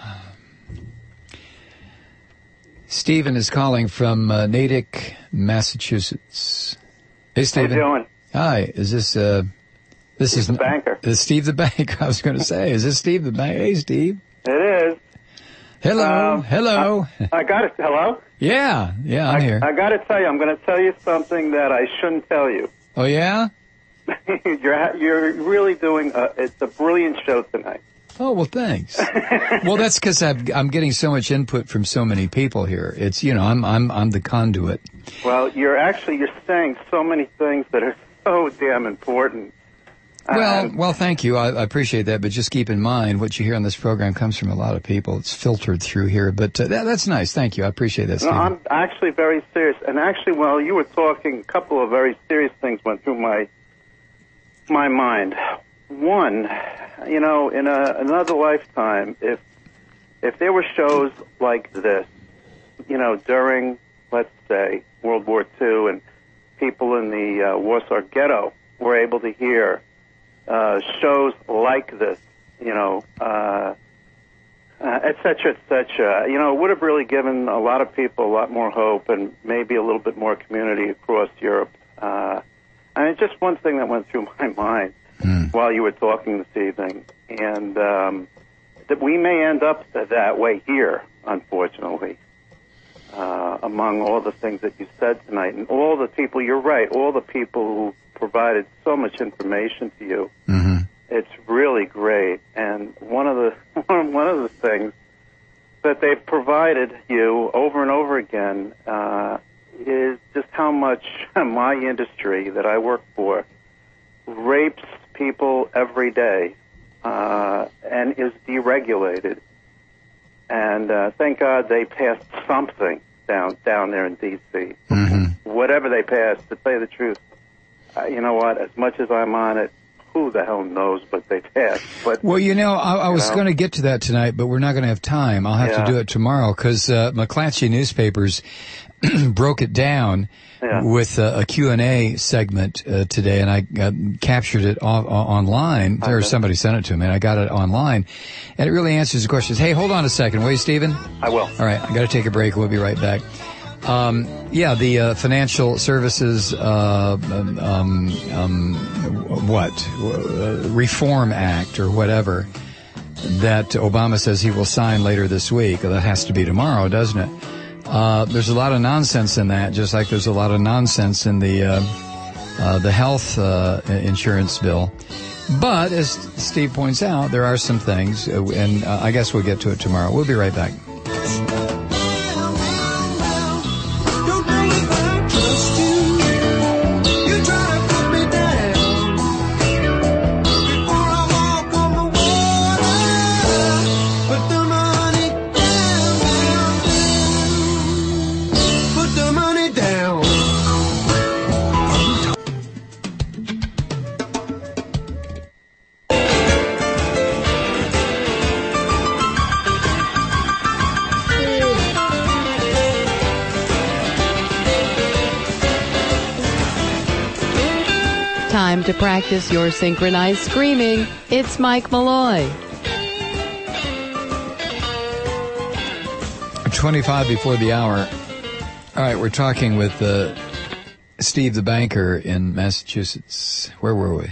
Stephen is calling from uh, Natick, Massachusetts. Hey, Stephen. How you doing? Hi. Is this uh, this Steve is the banker? Is Steve the banker? I was going to say, is this Steve the banker? Hey, Steve. It is. Hello. Um, Hello. I, I got it. Hello. yeah. Yeah. I'm I, here. I got to tell you, I'm going to tell you something that I shouldn't tell you. oh yeah. you're ha- you're really doing. A, it's a brilliant show tonight. Oh, well, thanks. Well, that's because I'm getting so much input from so many people here. It's, you know, I'm I'm I'm the conduit. Well, you're actually you're saying so many things that are so damn important. Well, Um, well, thank you. I, I appreciate that, but just keep in mind what you hear on this program comes from a lot of people. It's filtered through here, but uh, that, that's nice. Thank you. I appreciate that, no, Stephen. I'm actually very serious. And actually, while you were talking, a couple of very serious things went through my my mind. One, you know, in a, another lifetime, if if there were shows like this, you know, during, let's say, World War Two, and people in the uh, Warsaw Ghetto were able to hear uh, shows like this, you know, uh, uh, et cetera, et cetera, you know, it would have really given a lot of people a lot more hope and maybe a little bit more community across Europe. Uh, I mean, just one thing that went through my mind Mm. while you were talking this evening, and um, that we may end up that way here, unfortunately, uh, among all the things that you said tonight, and all the people, you're right, all the people who provided so much information to you. Mm-hmm. It's really great, and one of the one of the things that they've reminded you over and over again uh, is just how much my industry that I work for rapes people every day uh, and is deregulated. And uh, thank God they passed something down down there in D C Mm-hmm. Whatever they passed, to tell you the truth, uh, you know what? As much as I'm on it, who the hell knows what they passed? But Well, you know, I, I was know? going to get to that tonight, but we're not going to have time. I'll have Yeah. to do it tomorrow because uh, McClatchy Newspapers broke it down Yeah. with uh, a Q and A segment uh, today, and I uh, captured it o- o- online. Or Okay. somebody sent it to me, and I got it online. And it really answers the questions. Hey, hold on a second, will you, Stephen? I will. All right, I got to take a break. We'll be right back. Um, yeah, the uh, Financial Services, uh, um, um, what, uh, Reform Act or whatever that Obama says he will sign later this week. That has to be tomorrow, doesn't it? Uh, there's a lot of nonsense in that, just like there's a lot of nonsense in the uh, uh, the health uh, insurance bill. But as Steve points out, there are some things, uh, and uh, I guess we'll get to it tomorrow. We'll be right back. Time to practice your synchronized screaming. It's Mike Malloy. twenty-five before the hour. All right, we're talking with uh, Steve the banker in Massachusetts. Where were we?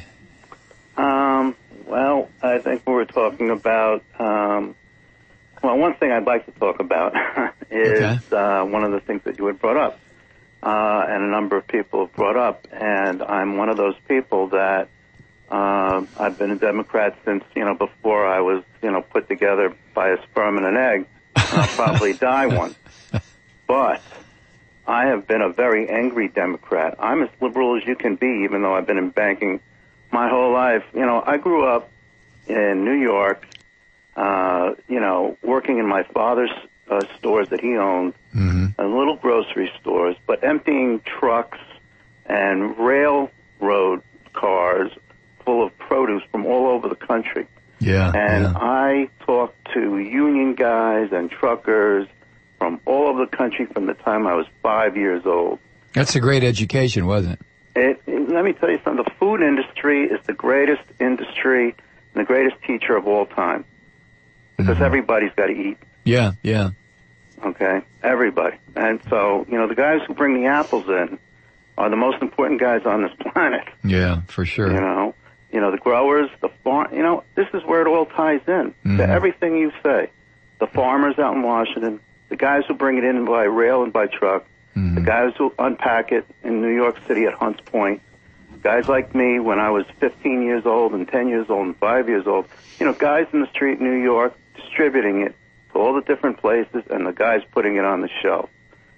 Um, well, I think we were talking about, um, well, one thing I'd like to talk about is Okay. uh, one of the things that you had brought up, uh, and a number of people have brought up, and I'm one of those people that uh, I've been a Democrat since, you know, before I was, you know, put together by a sperm and an egg, and I'll probably die one. But I have been a very angry Democrat. I'm as liberal as you can be, even though I've been in banking my whole life. You know, I grew up in New York, uh, you know, working in my father's uh, stores that he owned, Mm-hmm. and little grocery stores, but emptying trucks and railroad cars full of produce from all over the country. Yeah. And yeah. I talked to union guys and truckers from all over the country from the time I was five years old. That's a great education, wasn't it? It, it, let me tell you something. The food industry is the greatest industry and the greatest teacher of all time. Because Mhm. everybody's got to eat, Yeah, yeah. okay? Everybody. And so, you know, the guys who bring the apples in are the most important guys on this planet. Yeah, for sure. You know, you know, the growers, the farm, you know, this is where it all ties in Mhm. to everything you say. The farmers out in Washington, the guys who bring it in by rail and by truck, Mhm. the guys who unpack it in New York City at Hunts Point, guys like me when I was fifteen years old and ten years old and five years old, you know, guys in the street in New York distributing it to all the different places and the guys putting it on the shelf.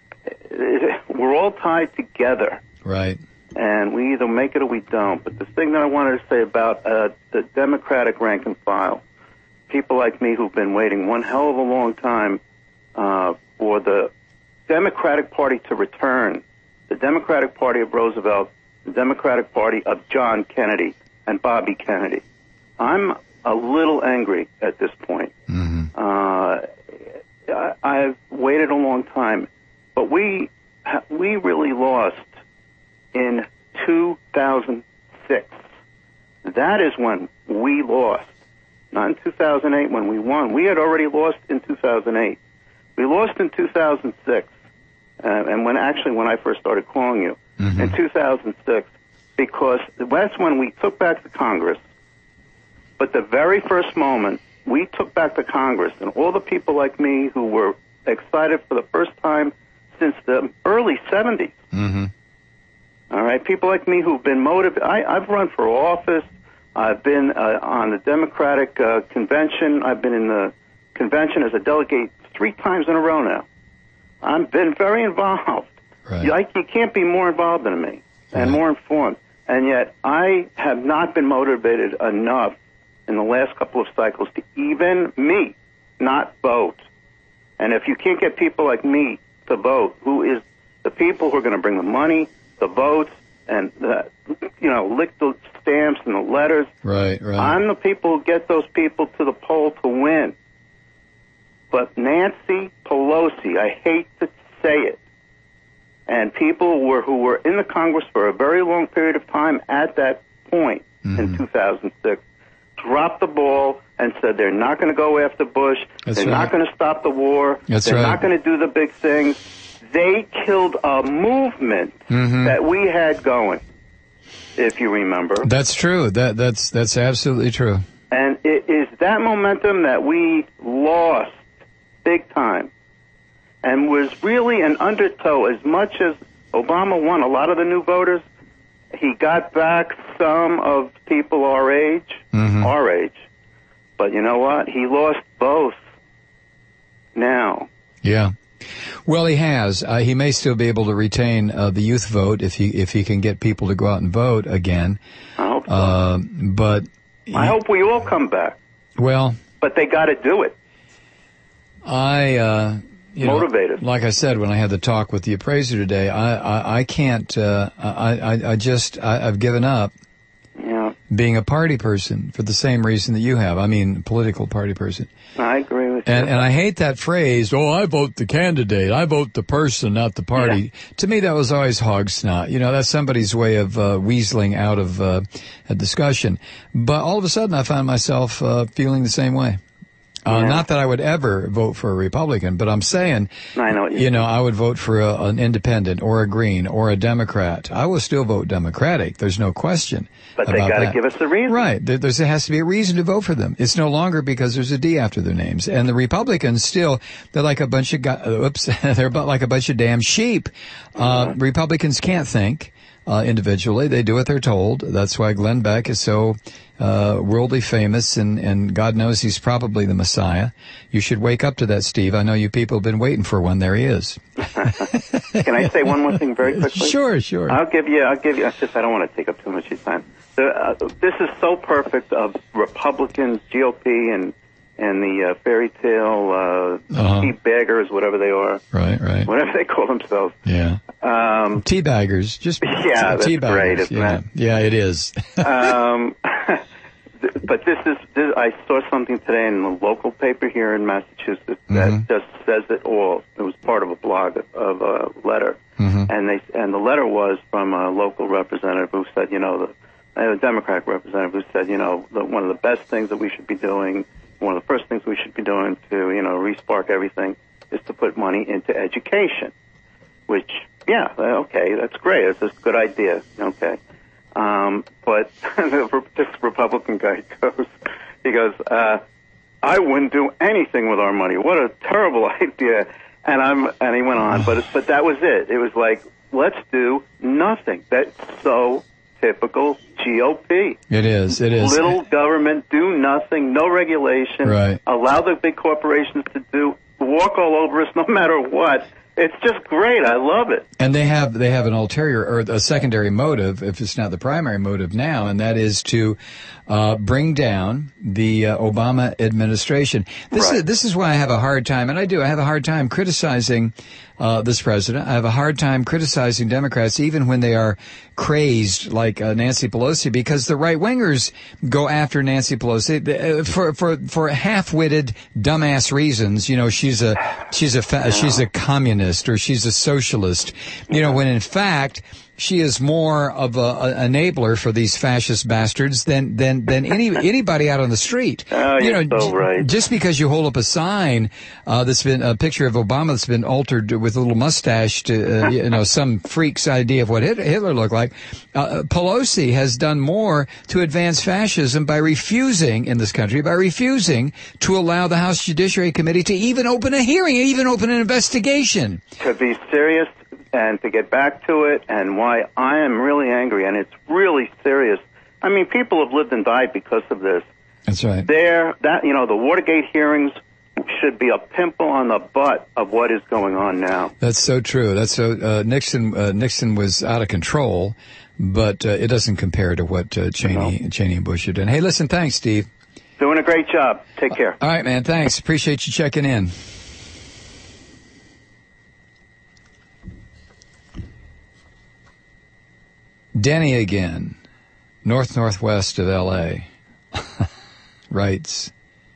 We're all tied together. Right. And we either make it or we don't. But the thing that I wanted to say about uh, the Democratic rank and file, people like me who've been waiting one hell of a long time uh, for the Democratic Party to return, the Democratic Party of Roosevelt, the Democratic Party of John Kennedy and Bobby Kennedy. I'm a little angry at this point. Mm-hmm. Uh, I- I've waited a long time, but we ha- we really lost in two thousand six. That is when we lost. Not in two thousand eight when we won. We had already lost in two thousand eight. We lost in two thousand six, uh, and when actually when I first started calling you, Mhm. in two thousand six, because that's when we took back the Congress. But the very first moment we took back the Congress, and all the people like me who were excited for the first time since the early seventies, Mm-hmm. all right, people like me who've been motivated. I've run for office. I've been uh, on the Democratic uh, convention. I've been in the convention as a delegate three times in a row now. I've been very involved. Right. You, I, you can't be more involved than me and Right. more informed. And yet I have not been motivated enough in the last couple of cycles to even me not vote. And if you can't get people like me to vote, who is the people who are going to bring the money, the votes, and the, you know, lick the stamps and the letters. Right, right. I'm the people who get those people to the poll to win. But Nancy Pelosi, I hate to say it, and people who were, who were in the Congress for a very long period of time at that point Mm-hmm. in two thousand six, dropped the ball and said they're not going to go after Bush. That's they're right. not going to stop the war. That's they're right. not going to do the big things. They killed a movement Mm-hmm. that we had going, if you remember. That's true. That that's that's absolutely true. And it is that momentum that we lost big time and was really an undertow. As much as Obama won a lot of the new voters, he got back some of people our age, Mhm. our age. But you know what? He lost both now. Yeah. Well, he has. Uh, he may still be able to retain uh, the youth vote if he if he can get people to go out and vote again. I hope so. Uh, but I hope we all come back. well, But they got to do it. I uh, you know, Motivated. like I said when I had the talk with the appraiser today, I I, I can't. Uh, I, I I just I, I've given up Yeah, being a party person for the same reason that you have. I mean, political party person. I agree with And you. and I hate that phrase, oh, I vote the candidate. I vote the person, not the party. To me, that was always hog snot. You know, that's somebody's way of uh, weaseling out of uh, a discussion. But all of a sudden, I found myself uh, feeling the same way. Uh, Yeah. Not that I would ever vote for a Republican, but I'm saying, I know what you you know, I would vote for a, an independent or a Green or a Democrat. I will still vote Democratic. There's no question. But they about got to that. give us a reason. Right. There, there's, there has to be a reason to vote for them. It's no longer because there's a D after their names. And the Republicans still, they're like a bunch of, go- uh, oops, they're about like a bunch of damn sheep. Uh, Republicans can't think, uh, individually. They do what they're told. That's why Glenn Beck is so, uh, worldly famous and, and God knows he's probably the Messiah. You should wake up to that, Steve. I know you people have been waiting for one. There he is. Can I say one more thing very quickly? Sure, sure. I'll give you. I'll give you. It's just I don't want to take up too much of your time. The, uh, this is so perfect of Republicans, G O P, and and the uh, fairy tale uh, Uh-huh. tea baggers, whatever they are, Right, right. whatever they call themselves. Yeah. Um, Teabaggers. Just Yeah, that's teabaggers. great, isn't yeah. it? Yeah, it is. um, but this is. This, I saw something today in the local paper here in Massachusetts that Mhm. just says it all. It was part of a blog of a letter. Mhm. And they and the letter was from a local representative who said, you know, the, a Democratic representative who said, you know, the, one of the best things that we should be doing, one of the first things we should be doing to, you know, respark everything is to put money into education. Which, yeah, okay, that's great. It's a good idea. Okay, um, but this Republican guy goes, he goes, uh, I wouldn't do anything with our money. What a terrible idea. And I'm, and he went on, but but that was it. It was like, let's do nothing. That's so typical G O P. It is. It is. Little government, do nothing, no regulation. Right. Allow the big corporations to do walk all over us, no matter what. It's just great. I love it. And they have they have an ulterior or a secondary motive, if it's not the primary motive now, and that is to uh, bring down the uh, Obama administration. This Right. is this is why I have a hard time, and I do. I have a hard time criticizing uh, this president. I have a hard time criticizing Democrats, even when they are crazed like uh, Nancy Pelosi, because the right wingers go after Nancy Pelosi uh, for for for half-witted, dumbass reasons. You know, she's a she's a fa- she's a communist or she's a socialist. You know, when in fact she is more of a, a enabler for these fascist bastards than than than any anybody out on the street. Oh, you you're know, so j- right. just because you hold up a sign uh, that's been a picture of Obama that's been altered with a little mustache to uh, you know some freak's idea of what Hit- Hitler looked like. Uh, Pelosi has done more to advance fascism by refusing in this country by refusing to allow the House Judiciary Committee to even open a hearing, even open an investigation. To be serious and to get back to it, and why I am really angry, and it's really serious. I mean, people have lived and died because of this. That's right. There, that you know, the Watergate hearings should be a pimple on the butt of what is going on now. That's so true. That's so uh, Nixon. Uh, Nixon was out of control, but uh, it doesn't compare to what uh, Cheney, no. Cheney and Bush are doing. Hey, listen, thanks, Steve. Doing a great job. Take care. All right, man. Thanks. Appreciate you checking in. Denny again, north northwest of L A, writes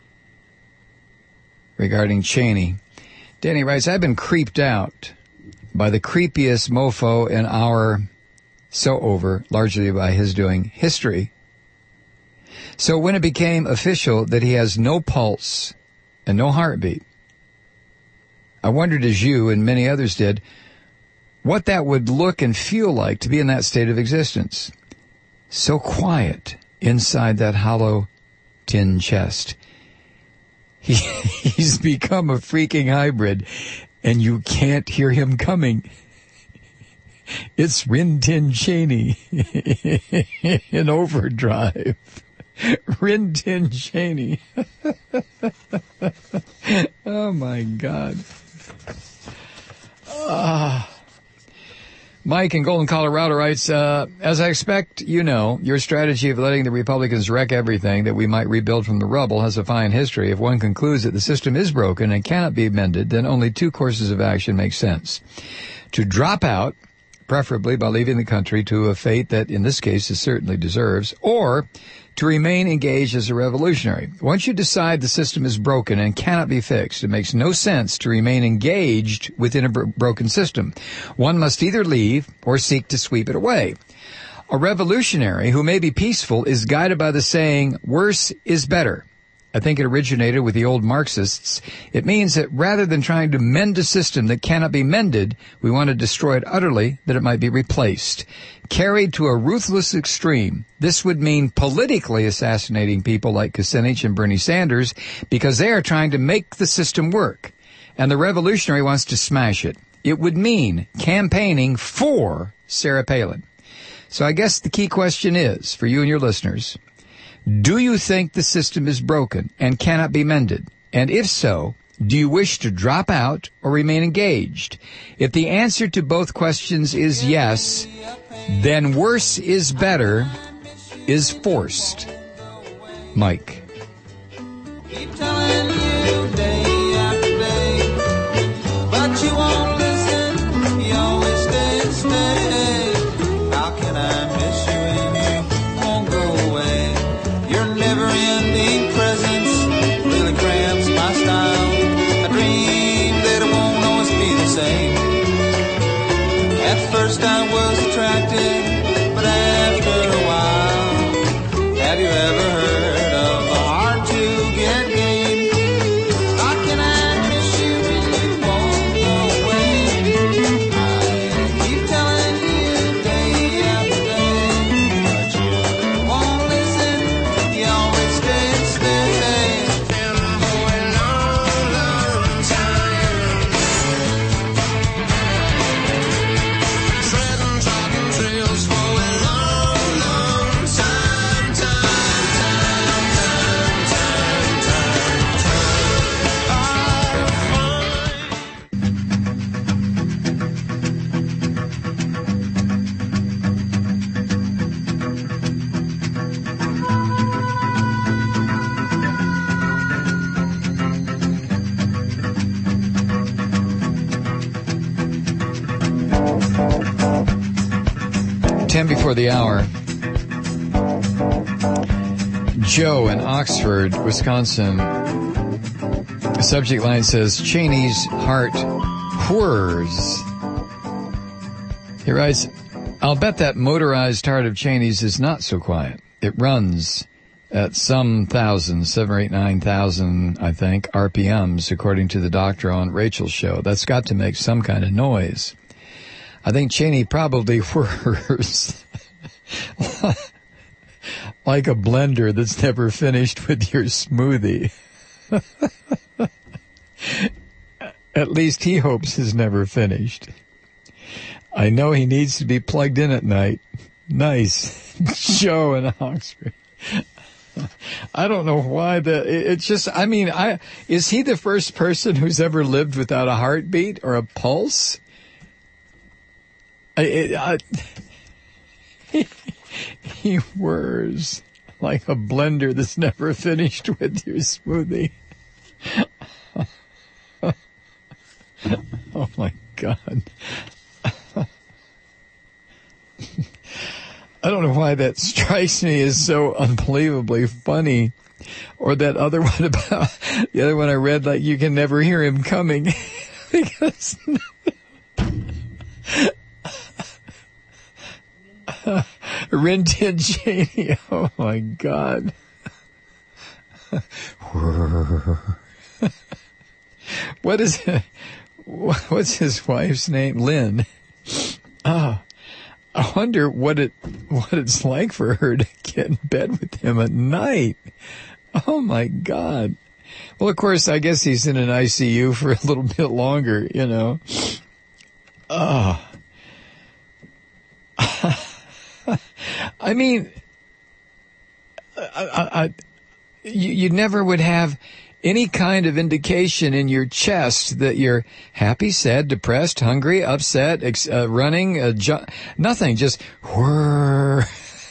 regarding Cheney. Denny writes, I've been creeped out by the creepiest mofo in our so over, largely by his doing, history. So when it became official that he has no pulse and no heartbeat, I wondered, as you and many others did, what that would look and feel like to be in that state of existence. So quiet inside that hollow tin chest. He, he's become a freaking hybrid, and you can't hear him coming. It's Rin Tin Cheney in overdrive. Rin Tin Cheney. Oh, my God. Ah. Mike in Golden, Colorado writes, uh, as I expect you know, your strategy of letting the Republicans wreck everything that we might rebuild from the rubble has a fine history. If one concludes that the system is broken and cannot be amended, then only two courses of action make sense. To drop out, preferably by leaving the country to a fate that in this case it certainly deserves, or to remain engaged as a revolutionary. Once you decide the system is broken and cannot be fixed, it makes no sense to remain engaged within a bro- broken system. One must either leave or seek to sweep it away. A revolutionary who may be peaceful is guided by the saying, worse is better. I think it originated with the old Marxists. It means that rather than trying to mend a system that cannot be mended, we want to destroy it utterly, that it might be replaced. Carried to a ruthless extreme, this would mean politically assassinating people like Kucinich and Bernie Sanders because they are trying to make the system work, and the revolutionary wants to smash it. It would mean campaigning for Sarah Palin. So I guess the key question is, for you and your listeners, do you think the system is broken and cannot be mended? And if so, do you wish to drop out or remain engaged? If the answer to both questions is yes, then worse is better is forced. Mike. Keep telling you day after day, but you won't listen. You always stay and stay. How can I miss you and you won't go away? Your never-ending presence really cramps my style. I dream that it won't always be the same. At first I was attracted, but after a while, have you ever heard of a hard to get game? How can I miss you when you won't go away? I keep telling you day after day, but you won't listen. You always stay and stay. Been going on a long time, treading talking trails for a long, long time, time, time, time, time, time, time. I'll find. Ten before the hour. Joe in Oxford, Wisconsin. The subject line says, Cheney's heart whirs. He writes, I'll bet that motorized heart of Cheney's is not so quiet. It runs at some thousand, seven or eight, nine thousand, I think, R P Ms, according to the doctor on Rachel's show. That's got to make some kind of noise. I think Cheney probably whirs like a blender that's never finished with your smoothie. At least he hopes is never finished. I know he needs to be plugged in at night. Nice. Joe in Oxford. I don't know why the, it- it's just, I mean, I, is he the first person who's ever lived without a heartbeat or a pulse? I, it, I, he whirs like a blender that's never finished with your smoothie. Oh my God. I don't know why that strikes me as so unbelievably funny. Or that other one about, the other one I read, like, you can never hear him coming. Because, Rin Tin Cheney, oh my God. What is it? What's his wife's name? Lynn. Oh, I wonder what it what it's like for her to get in bed with him at night. Oh my God. Well, of course, I guess he's in an I C U for a little bit longer, you know. Oh. I mean, I, I, I, you, you never would have any kind of indication in your chest that you're happy, sad, depressed, hungry, upset, ex- uh, running, uh, ju- nothing, just whir.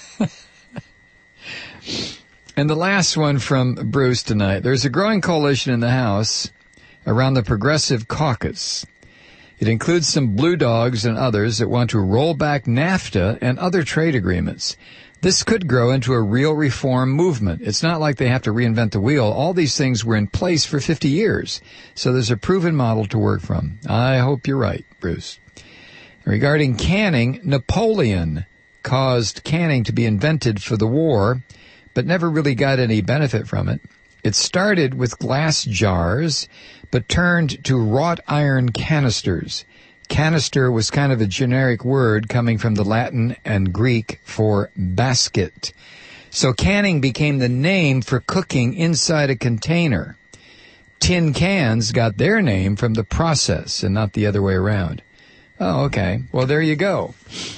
And the last one from Bruce tonight. There's a growing coalition in the House around the Progressive Caucus. It includes some blue dogs and others that want to roll back NAFTA and other trade agreements. This could grow into a real reform movement. It's not like they have to reinvent the wheel. All these things were in place for fifty years. So there's a proven model to work from. I hope you're right, Bruce. Regarding canning, Napoleon caused canning to be invented for the war, but never really got any benefit from it. It started with glass jars, but turned to wrought iron canisters. Canister was kind of a generic word coming from the Latin and Greek for basket. So canning became the name for cooking inside a container. Tin cans got their name from the process and not the other way around. Oh, okay. Well, there you go.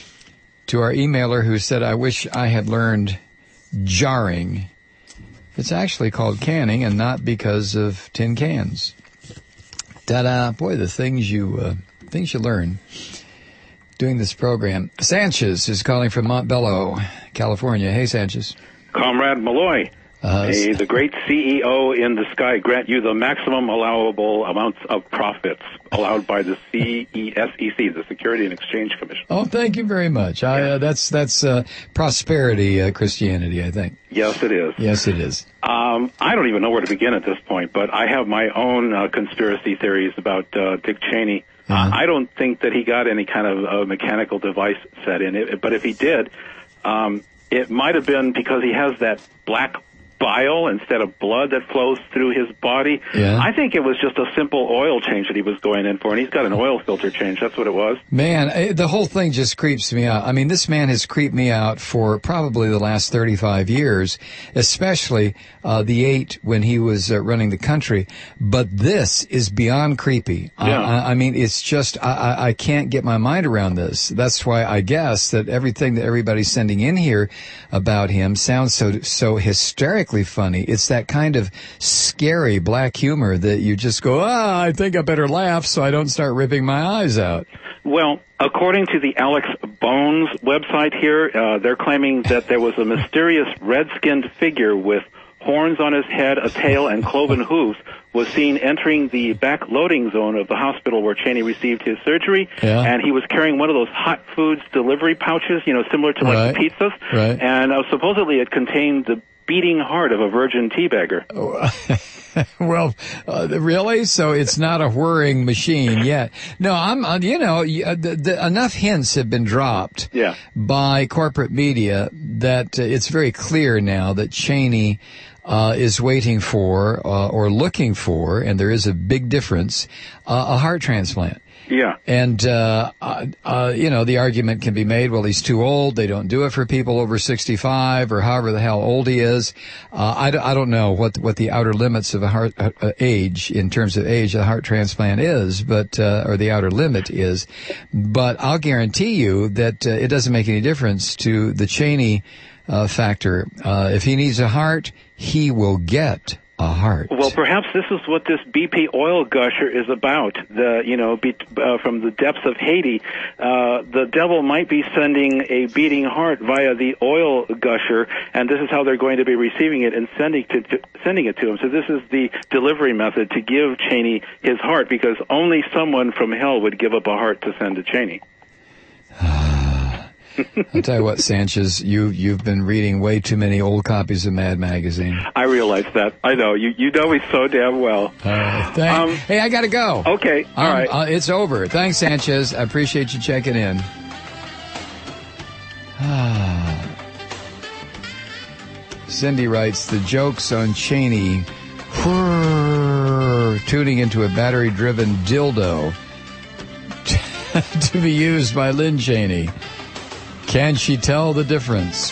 To our emailer who said, I wish I had learned jarring. It's actually called canning and not because of tin cans. Ta-da. Boy, the things you... Uh, Things you learn doing this program. Sanchez is calling from Montbello, California. Hey, Sanchez. Comrade Malloy, Uh, may the great C E O in the sky grant you the maximum allowable amounts of profits allowed by the C E S E C, the Security and Exchange Commission. Oh, thank you very much. I, uh, that's that's uh, prosperity uh, Christianity, I think. Yes, it is. Yes, it is. Um, I don't even know where to begin at this point, but I have my own uh, conspiracy theories about uh, Dick Cheney. Uh, I don't think that he got any kind of uh, mechanical device set in it, but if he did, um, it might have been because he has that black bile instead of blood that flows through his body. Yeah. I think it was just a simple oil change that he was going in for, and he's got an oil filter change. That's what it was. Man, eh, the whole thing just creeps me out. I mean, this man has creeped me out for probably the last thirty-five years, especially uh, the eight when he was uh, running the country. But this is beyond creepy. Yeah. I, I, I mean, it's just, I, I, I can't get my mind around this. That's why I guess that everything that everybody's sending in here about him sounds so so hysterically funny. It's that kind of scary black humor that you just go, ah, I think I better laugh so I don't start ripping my eyes out. Well, according to the Alex Bones website here, uh, they're claiming that there was a mysterious red-skinned figure with horns on his head, a tail, and cloven hooves was seen entering the back loading zone of the hospital where Cheney received his surgery. Yeah. And he was carrying one of those hot foods delivery pouches, you know, similar to like Right. pizzas. Right. And uh, supposedly it contained the beating heart of a virgin teabagger. Well, uh, really? So it's not a whirring machine yet. No, I'm, uh, you know, y- uh, the, the, enough hints have been dropped Yeah. by corporate media that uh, it's very clear now that Cheney uh, is waiting for uh, or looking for, and there is a big difference, uh, a heart transplant. Yeah. And, uh, uh, uh, you know, the argument can be made, well, he's too old. They don't do it for people over sixty-five or however the hell old he is. Uh, I, d- I don't know what, what the outer limits of a heart, uh, uh, age, in terms of age, a heart transplant is, but, uh, or the outer limit is. But I'll guarantee you that uh, it doesn't make any difference to the Cheney uh, factor. Uh, if he needs a heart, he will get a heart. Well, perhaps this is what this B P oil gusher is about. The you know, be, uh, from the depths of Haiti, uh, the devil might be sending a beating heart via the oil gusher, and this is how they're going to be receiving it and sending to, to sending it to him. So this is the delivery method to give Cheney his heart, because only someone from hell would give up a heart to send to Cheney. I'll tell you what, Sanchez, you, you've been reading way too many old copies of Mad Magazine. I realize that. I know. You you know me so damn well. All right. Thank, um, hey, I got to go. Okay. All um, right. Uh, it's over. Thanks, Sanchez. I appreciate you checking in. Cindy writes, the jokes on Cheney whirr, tuning into a battery-driven dildo to be used by Lynn Cheney. Can she tell the difference?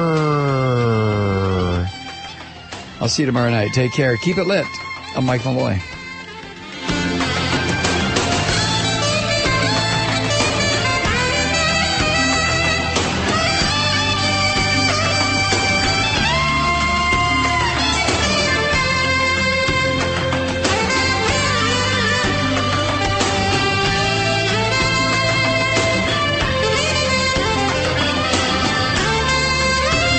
Whirr. I'll see you tomorrow night. Take care. Keep it lit. I'm Mike Malloy.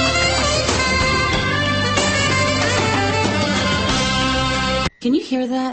Can you hear that?